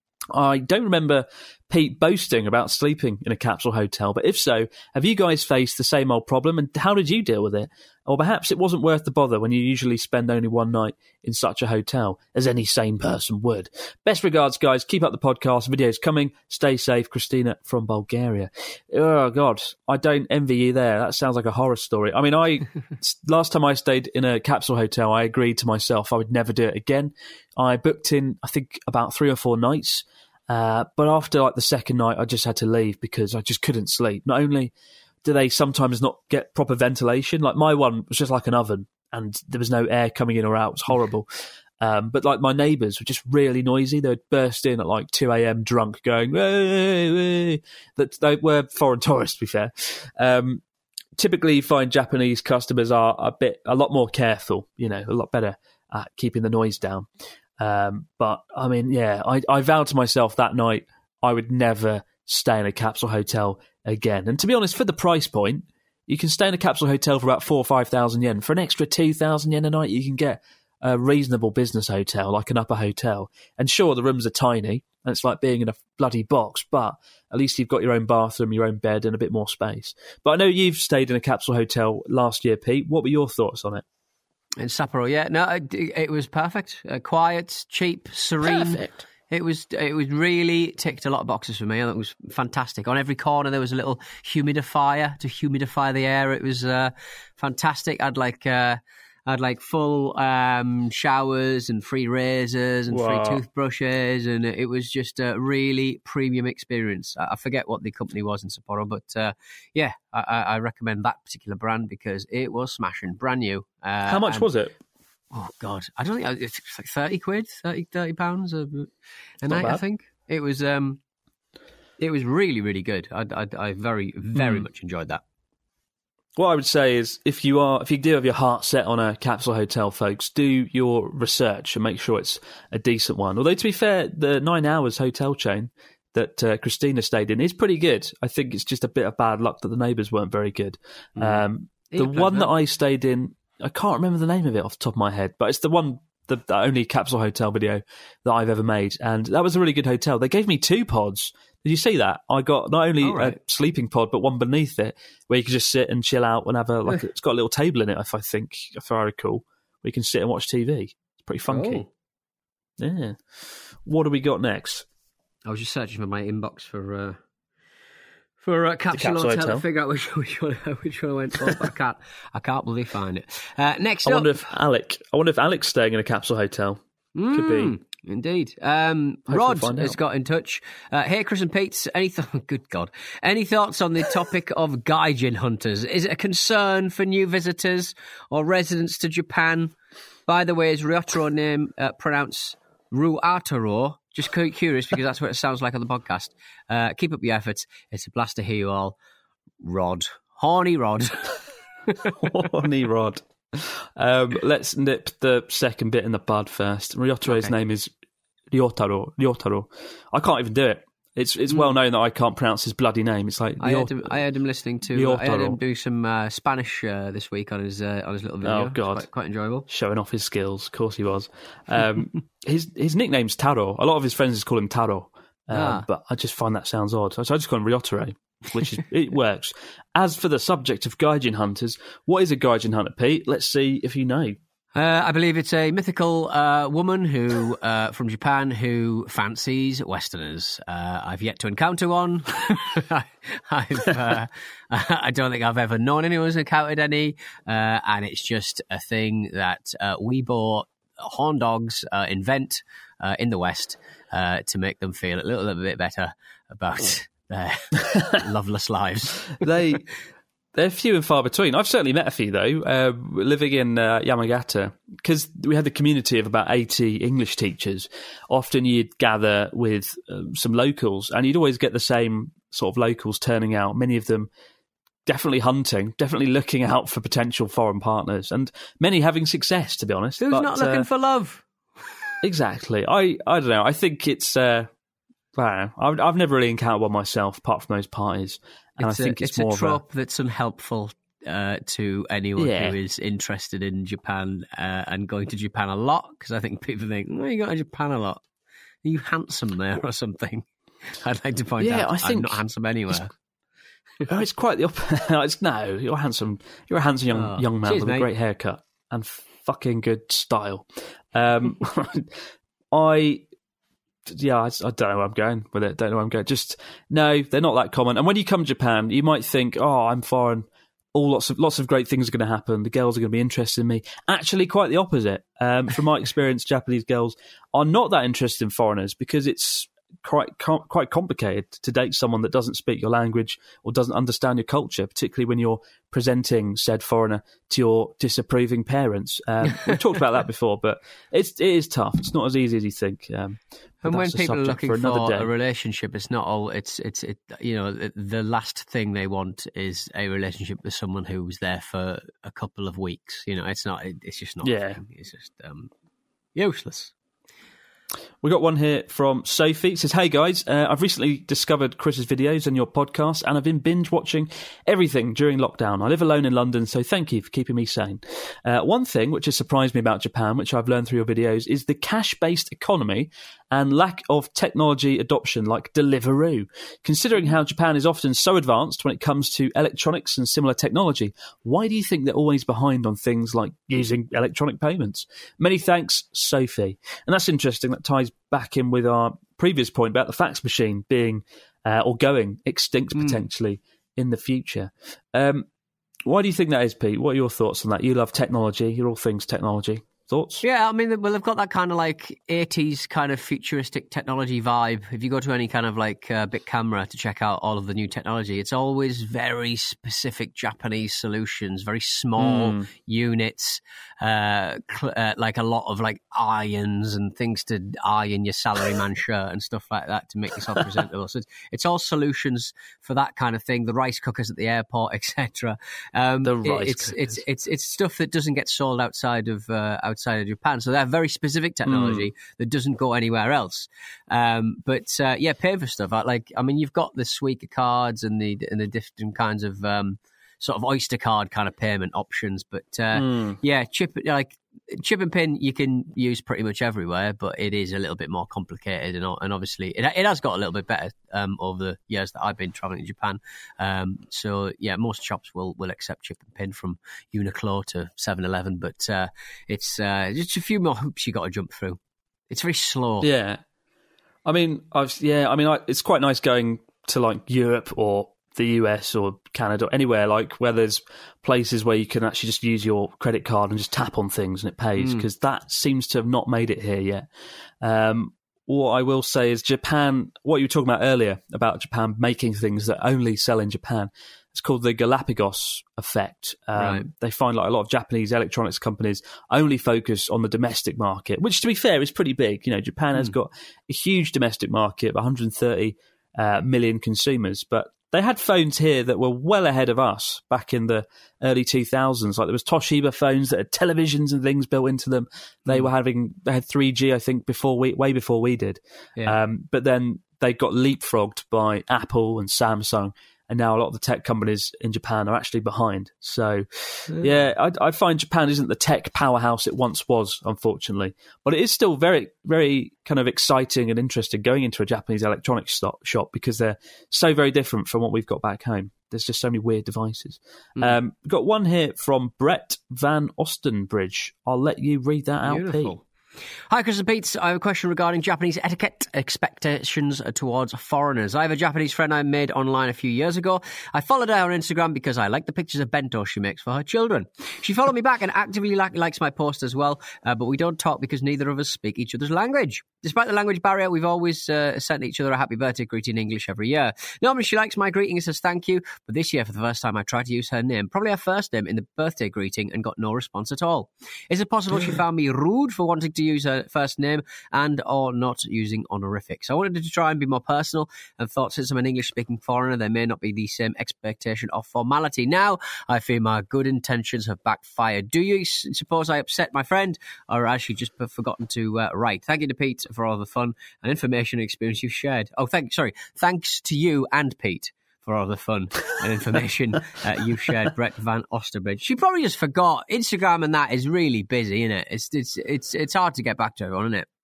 I don't remember Pete boasting about sleeping in a capsule hotel, but if so, have you guys faced the same old problem, and how did you deal with it? Or perhaps it wasn't worth the bother when you usually spend only one night in such a hotel, as any sane person would. Best regards, guys. Keep up the podcast. Videos coming. Stay safe. Christina from Bulgaria. Oh, God. I don't envy you there. That sounds like a horror story. I mean, I last time I stayed in a capsule hotel, I agreed to myself I would never do it again. I booked in, I think, about three or four nights. Uh, but after like the second night, I just had to leave because I just couldn't sleep. Not only do they sometimes not get proper ventilation, like my one was just like an oven and there was no air coming in or out. It was horrible. Um, but like my neighbours were just really noisy. They would burst in at like two a.m. drunk going, "Way, way." That they were foreign tourists, to be fair. Um, typically you find Japanese customers are a bit, a lot more careful, you know, a lot better at keeping the noise down. Um, but I mean, yeah, I, I vowed to myself that night I would never stay in a capsule hotel again. And to be honest, for the price point, you can stay in a capsule hotel for about four or five thousand yen. For an extra two thousand yen a night, you can get a reasonable business hotel, like an upper hotel. And sure, the rooms are tiny, and it's like being in a bloody box, but at least you've got your own bathroom, your own bed, and a bit more space. But I know you've stayed in a capsule hotel last year, Pete. What were your thoughts on it? In Sapporo, yeah. No, it, it was perfect. Uh, quiet, cheap, serene. Perfect. It was it was really ticked a lot of boxes for me. It was fantastic. On every corner there was a little humidifier to humidify the air. It was uh, fantastic. I'd like uh, I'd like full um, showers and free razors and Wow. free toothbrushes, and it was just a really premium experience. I I forget what the company was in Sapporo, but uh, yeah, I, I I recommend that particular brand because it was smashing, brand new. Uh, How much and- was it? Oh God, I don't think it's like thirty quid, thirty, thirty pounds a, a Not night. I bad. think it was. Um, it was really, really good. I, I, I very, very Hmm. much enjoyed that. What I would say is, if you are, if you do have your heart set on a capsule hotel, folks, do your research and make sure it's a decent one. Although, to be fair, the Nine Hours hotel chain that uh, Christina stayed in is pretty good. I think it's just a bit of bad luck that the neighbours weren't very good. Mm. Um, Yeah, the pleasure. one that I stayed in, I can't remember the name of it off the top of my head, but it's the one, the, the only capsule hotel video that I've ever made, and that was a really good hotel. They gave me two pods. Did you see that? I got not only Oh, right. a sleeping pod, but one beneath it where you can just sit and chill out and have a like. It's got a little table in it, if I think, if I recall, where you can sit and watch T V. It's pretty funky. Oh. Yeah. What do we got next? I was just searching for my inbox for uh, for uh, capsule, capsule hotel, hotel. to figure out which which one, which one I went for. But I can't. I can't bloody find it. Uh, next I up, wonder if Alec. I wonder if Alec's staying in a capsule hotel. Could Mm, be. Indeed. Um, Hopefully Rod find has out. got in touch. Uh, hey, Chris and Pete, any th- good God, any thoughts on the topic of gaijin hunters? Is it a concern for new visitors or residents to Japan? By the way, is Ryotaro name uh, pronounced Ruataro? Just cu- curious because that's what it sounds like on the podcast. Uh, keep up your efforts. It's a blast to hear you all. Rod. Horny Rod. Horny Rod. Um, let's nip the second bit in the bud first. Ryotaro's Okay. name is Ryotaro. Ryotaro. I can't even do it. It's it's well known that I can't pronounce his bloody name. It's like I heard, Ryot- him, I heard him listening to. Uh, I heard him Ryotaro. do some uh, Spanish uh, this week on his uh, on his little video. Oh, It's God. quite, quite enjoyable. Showing off his skills. Of course he was. Um, his his nickname's Taro. A lot of his friends just call him Taro. Um, Ah. But I just find that sounds odd. So I just call him Ryotaro, which is it works. As for the subject of gaijin hunters, what is a gaijin hunter, Pete? Let's see if you know. Uh, I believe it's a mythical uh, woman who uh, from Japan who fancies Westerners. Uh, I've yet to encounter one. I, I've, uh, I don't think I've ever known anyone who's encountered any, uh, and it's just a thing that uh, we bought horn dogs uh, invent uh, in the West uh, to make them feel a little, little bit better about their loveless lives. They they're few and far between. I've certainly met a few though, uh, living in uh, Yamagata, because we had the community of about eighty English teachers. Often you'd gather with um, some locals, and you'd always get the same sort of locals turning out. Many of them definitely hunting, definitely looking out for potential foreign partners, and many having success. To be honest, Who's But, not looking uh, for love? Exactly. I I don't know. I think it's. Uh, I don't know. I've, I've never really encountered one myself, apart from those parties. And It's I think a, it's, it's more a of trope that's unhelpful uh, to anyone Yeah. who is interested in Japan uh, and going to Japan a lot, because I think people think, "Oh, you go to Japan a lot. Are you handsome there or something?" I'd like to point Yeah, out I I'm think not handsome anywhere. Oh, it's quite the opposite. it's, no, you're handsome. You're a handsome young Oh, young man cheers, with mate. a great haircut and fucking good style. Um, I, yeah, I, I don't know where I'm going with it. Don't know where I'm going. Just no, they're not that common. And when you come to Japan, you might think, "Oh, I'm foreign. All lots of lots of great things are going to happen. The girls are going to be interested in me." Actually, quite the opposite. Um, from my experience, Japanese girls are not that interested in foreigners because it's quite com- quite complicated to date someone that doesn't speak your language or doesn't understand your culture, particularly when you're presenting said foreigner to your disapproving parents. Um, we've talked about that before, but it's it is tough. It's not as easy as you think. Um, and when people are looking for, for a relationship, it's not all. It's it's it. You know, the, the last thing they want is a relationship with someone who's there for a couple of weeks. You know, it's not. It, it's just not. Yeah, it's just um, useless. We got one here from Sophie. It says, hey guys, uh, I've recently discovered Chris's videos and your podcast, and I've been binge watching everything during lockdown. I live alone in London, so thank you for keeping me sane. Uh, one thing which has surprised me about Japan, which I've learned through your videos, is the cash-based economy and lack of technology adoption like Deliveroo. Considering how Japan is often so advanced when it comes to electronics and similar technology, why do you think they're always behind on things like using electronic payments? Many thanks, Sophie. And that's interesting. That ties back in with our previous point about the fax machine being uh, or going extinct mm. potentially in the future. Um, why do you think that is, Pete? What are your thoughts on that? You love technology. You're all things technology. Thoughts? Yeah, I mean, well, they've got that kind of like eighties kind of futuristic technology vibe. If you go to any kind of like uh, big camera to check out all of the new technology, it's always very specific Japanese solutions, very small Mm. units, uh, cl- uh, like a lot of like irons and things to iron your salaryman shirt and stuff like that to make yourself presentable. So it's, it's all solutions for that kind of thing. The rice cookers at the airport, et cetera. Um, The it- rice it's, cookers. it's it's it's stuff that doesn't get sold outside of uh, outside of Japan. So they have very specific technology Mm. that doesn't go anywhere else. Um, but uh, yeah, paying for stuff. I, like I mean, you've got the Suica cards and the and the different kinds of um, sort of Oyster card kind of payment options. But uh, Mm. yeah, chip like chip and pin you can use pretty much everywhere, but it is a little bit more complicated, and and obviously it it has got a little bit better um, over the years that I've been travelling to Japan. Um, so yeah, most shops will will accept chip and pin from Uniqlo to seven eleven, but uh, it's uh, just a few more hoops you got to jump through. It's very slow. Yeah. I mean, I've yeah, I mean, I, it's quite nice going to like Europe or the U S or Canada, or anywhere like where there's places where you can actually just use your credit card and just tap on things and it pays, Mm. because that seems to have not made it here yet. Um, what I will say is Japan, what you were talking about earlier about Japan making things that only sell in Japan, it's called the Galapagos effect. Um, Right. They find like a lot of Japanese electronics companies only focus on the domestic market, which to be fair is pretty big. You know, Japan has Mm. got a huge domestic market of one hundred thirty uh, million consumers, but they had phones here that were well ahead of us back in the early two thousands. Like there was Toshiba phones that had televisions and things built into them. They were having, they had three G, I think, before we, way before we did. Yeah. Um, but then they got leapfrogged by Apple and Samsung. And now a lot of the tech companies in Japan are actually behind. So, yeah, I, I find Japan isn't the tech powerhouse it once was, unfortunately. But it is still very, very kind of exciting and interesting going into a Japanese electronics stock shop, because they're so very different from what we've got back home. There's just so many weird devices. Mm. Um, we've got one here from Brett Van Ostenbridge. I'll let you read that out, Pete. Beautiful. Hi, Chris and Pete. I have a question regarding Japanese etiquette expectations towards foreigners. I have a Japanese friend I made online a few years ago. I followed her on Instagram because I like the pictures of bento she makes for her children. She followed me back and actively li- likes my post as well, uh, but we don't talk because neither of us speak each other's language. Despite the language barrier, we've always uh, sent each other a happy birthday greeting in English every year. Normally she likes my greeting and says thank you, but this year for the first time I tried to use her name, probably her first name, in the birthday greeting and got no response at all. Is it possible she found me rude for wanting to use her first name and or not using honorifics? I wanted to try and be more personal and thought since I'm an English-speaking foreigner, there may not be the same expectation of formality. Now, I fear my good intentions have backfired. Do you s- suppose I upset my friend, or has she just p- forgotten to uh, write? Thank you to Pete for all the fun and information and experience you've shared. Oh, thank sorry. Thanks to you and Pete for all the fun and information uh, you've shared, Brett Van Osterbridge. She probably just forgot. Instagram and that is really busy, isn't it? It's it's it's it's hard to get back to everyone, isn't it?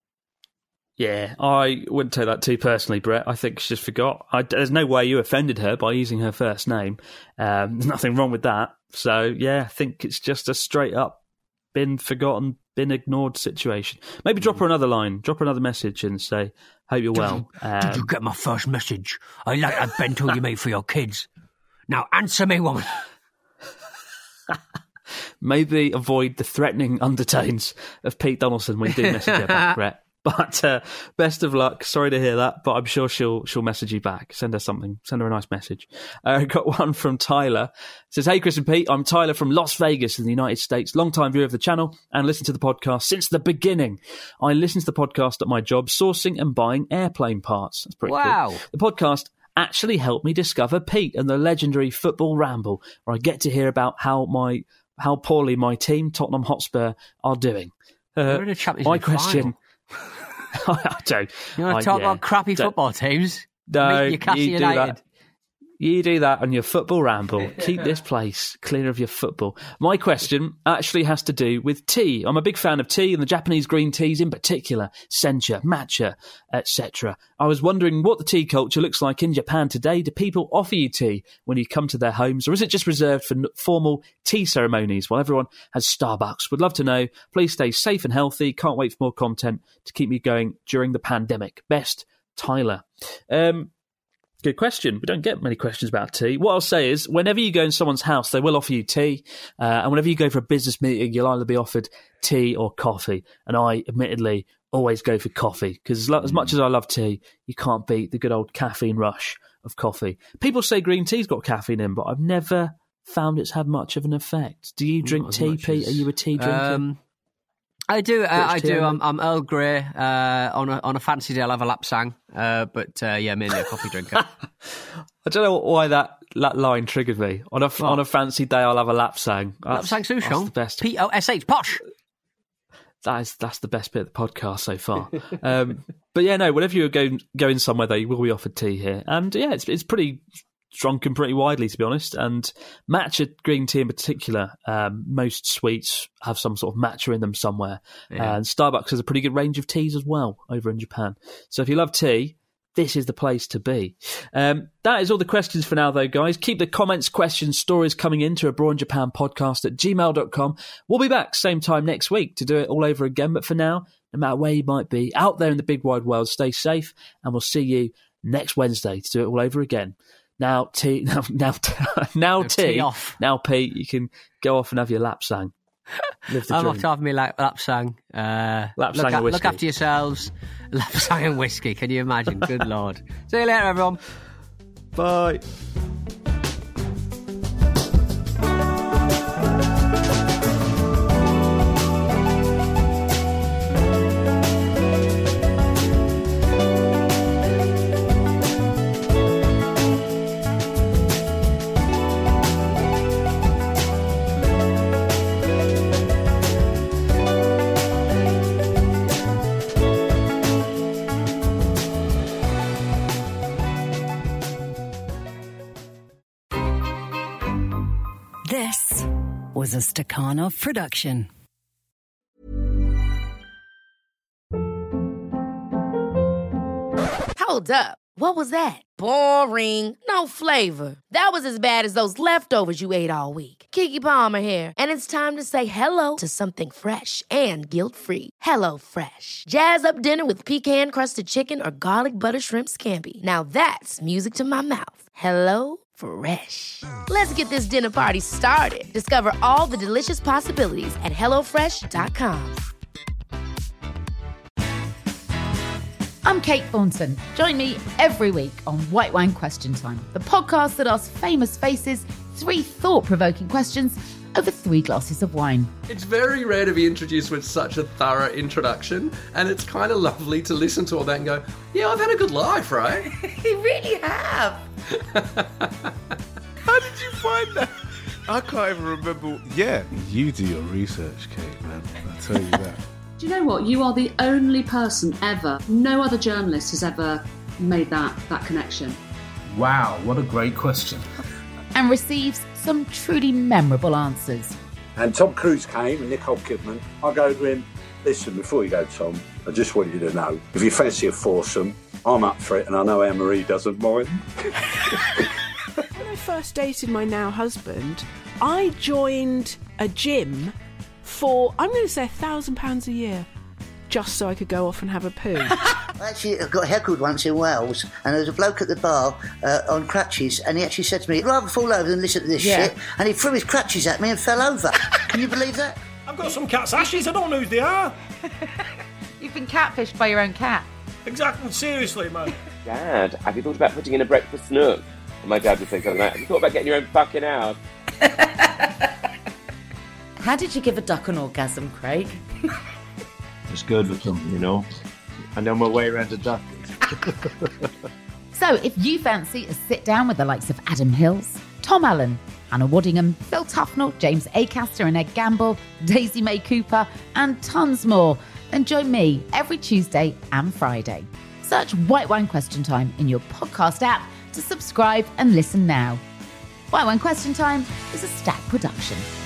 Yeah, I wouldn't take that too personally, Brett. I think she just forgot. I, there's no way you offended her by using her first name. Um, there's nothing wrong with that. So, yeah, I think it's just a straight up been forgotten, been ignored situation. Maybe drop her another line, drop her another message and say, hope you're well. Um, Did you get my first message? I like that bento you made for your kids. Now answer me, woman. maybe avoid the threatening undertones of Pete Donaldson when you do message her back, Brett. But uh, best of luck. Sorry to hear that, but I'm sure she'll she'll message you back. Send her something. Send her a nice message. I uh, got one from Tyler. It says, "Hey Chris and Pete, I'm Tyler from Las Vegas in the United States. Long-time viewer of the channel and listen to the podcast since the beginning. I listen to the podcast at my job, sourcing and buying airplane parts." That's pretty Wow. cool. The podcast actually helped me discover Pete and the legendary Football Ramble, where I get to hear about how my how poorly my team, Tottenham Hotspur, are doing. Uh, We're in a Champions my League question. I don't. You want I- to talk yeah, about crappy don't- football teams? No, Meet Newcastle you do United. that. You do that on your Football Ramble. Keep this place clear of your football. My question actually has to do with tea. I'm a big fan of tea and the Japanese green teas in particular, sencha, matcha, et cetera. I was wondering what the tea culture looks like in Japan today. Do people offer you tea when you come to their homes, or is it just reserved for n- formal tea ceremonies while everyone has Starbucks? Would love to know. Please stay safe and healthy. Can't wait for more content to keep me going during the pandemic. Best, Tyler. Um... Good question. We don't get many questions about tea. What I'll say is, whenever you go in someone's house, they will offer you tea. Uh, and whenever you go for a business meeting, you'll either be offered tea or coffee. And I, admittedly, always go for coffee. Because as, lo- as much as I love tea, you can't beat the good old caffeine rush of coffee. People say green tea's got caffeine in, but I've never found it's had much of an effect. Do you drink Not as tea, much Pete? as- Are you a tea drinker? Um, I do. Uh, British I tea, do. I I'm, I'm Earl Grey. Uh, on a on a fancy day, I'll have a lapsang. Uh, but uh, yeah, mainly a coffee drinker. I don't know why that, that line triggered me. On a, on a fancy day, I'll have a lapsang. That's, Lapsang that's Souchong. the best. P O S H, posh. That is that's the best bit of the podcast so far. um, but yeah, no. Whenever you're going going somewhere, though, you will be offered tea here, and yeah, it's it's pretty drunk and pretty widely, to be honest. And matcha green tea in particular, um, most sweets have some sort of matcha in them somewhere. Yeah. And Starbucks has a pretty good range of teas as well over in Japan. So if you love tea, this is the place to be. Um, that is all the questions for now, though, guys. Keep the comments, questions, stories coming in to Abroad in Japan podcast at gmail dot com. We'll be back same time next week to do it all over again. But for now, no matter where you might be, out there in the big wide world, stay safe, and we'll see you next Wednesday to do it all over again. Now, T, now, now, now, T, tea off. now, Pete, you can go off and have your lapsang. Live the I'm dream. off to have me lap, lapsang. Uh, Lapsang look, and a- whiskey. look after yourselves. Lapsang and whiskey. Can you imagine? Good Lord. See you later, everyone. Bye. This was a Stakhanov production. Hold up. What was that? Boring. No flavor. That was as bad as those leftovers you ate all week. Keke Palmer here, and it's time to say hello to something fresh and guilt-free. Hello Fresh. Jazz up dinner with pecan-crusted chicken or garlic butter shrimp scampi. Now that's music to my mouth. Hello Fresh. Let's get this dinner party started. Discover all the delicious possibilities at hello fresh dot com. I'm Kate Thornton. Join me every week on White Wine Question Time, the podcast that asks famous faces three thought-provoking questions over three glasses of wine. It's very rare to be introduced with such a thorough introduction, and it's kind of lovely to listen to all that and go, yeah, I've had a good life, right? You really have. How did you find that? I can't even remember. Yeah, you do your research, Kate, man. I tell you that. Do you know what? You are the only person ever, no other journalist has ever made that, that connection. Wow, what a great question. And receives some truly memorable answers. And Tom Cruise came and Nicole Kidman. I go to him, listen, before you go, Tom, I just want you to know, if you fancy a foursome, I'm up for it, and I know Anne-Marie doesn't mind. When I first dated my now husband, I joined a gym for, I'm going to say, a thousand pounds a year, just so I could go off and have a poo. I actually got heckled once in Wales, and there was a bloke at the bar uh, on crutches, and he actually said to me, "I'd rather fall over than listen to this Yeah. shit," and he threw his crutches at me and fell over. Can you believe that? I've got some cat's ashes, I don't know who they are. You You've been catfished by your own cat. Exactly, seriously, man. Dad, have you thought about putting in a breakfast nook? And my dad would say something like, have you thought about getting your own fucking house? How did you give a duck an orgasm, Craig? It's good for something, you know. I know my way around a duck. So if you fancy a sit down with the likes of Adam Hills, Tom Allen, Hannah Waddingham, Phil Tufnell, James Acaster and Ed Gamble, Daisy May Cooper, and tons more, then join me every Tuesday and Friday. Search White Wine Question Time in your podcast app to subscribe and listen now. White Wine Question Time is a Stack production.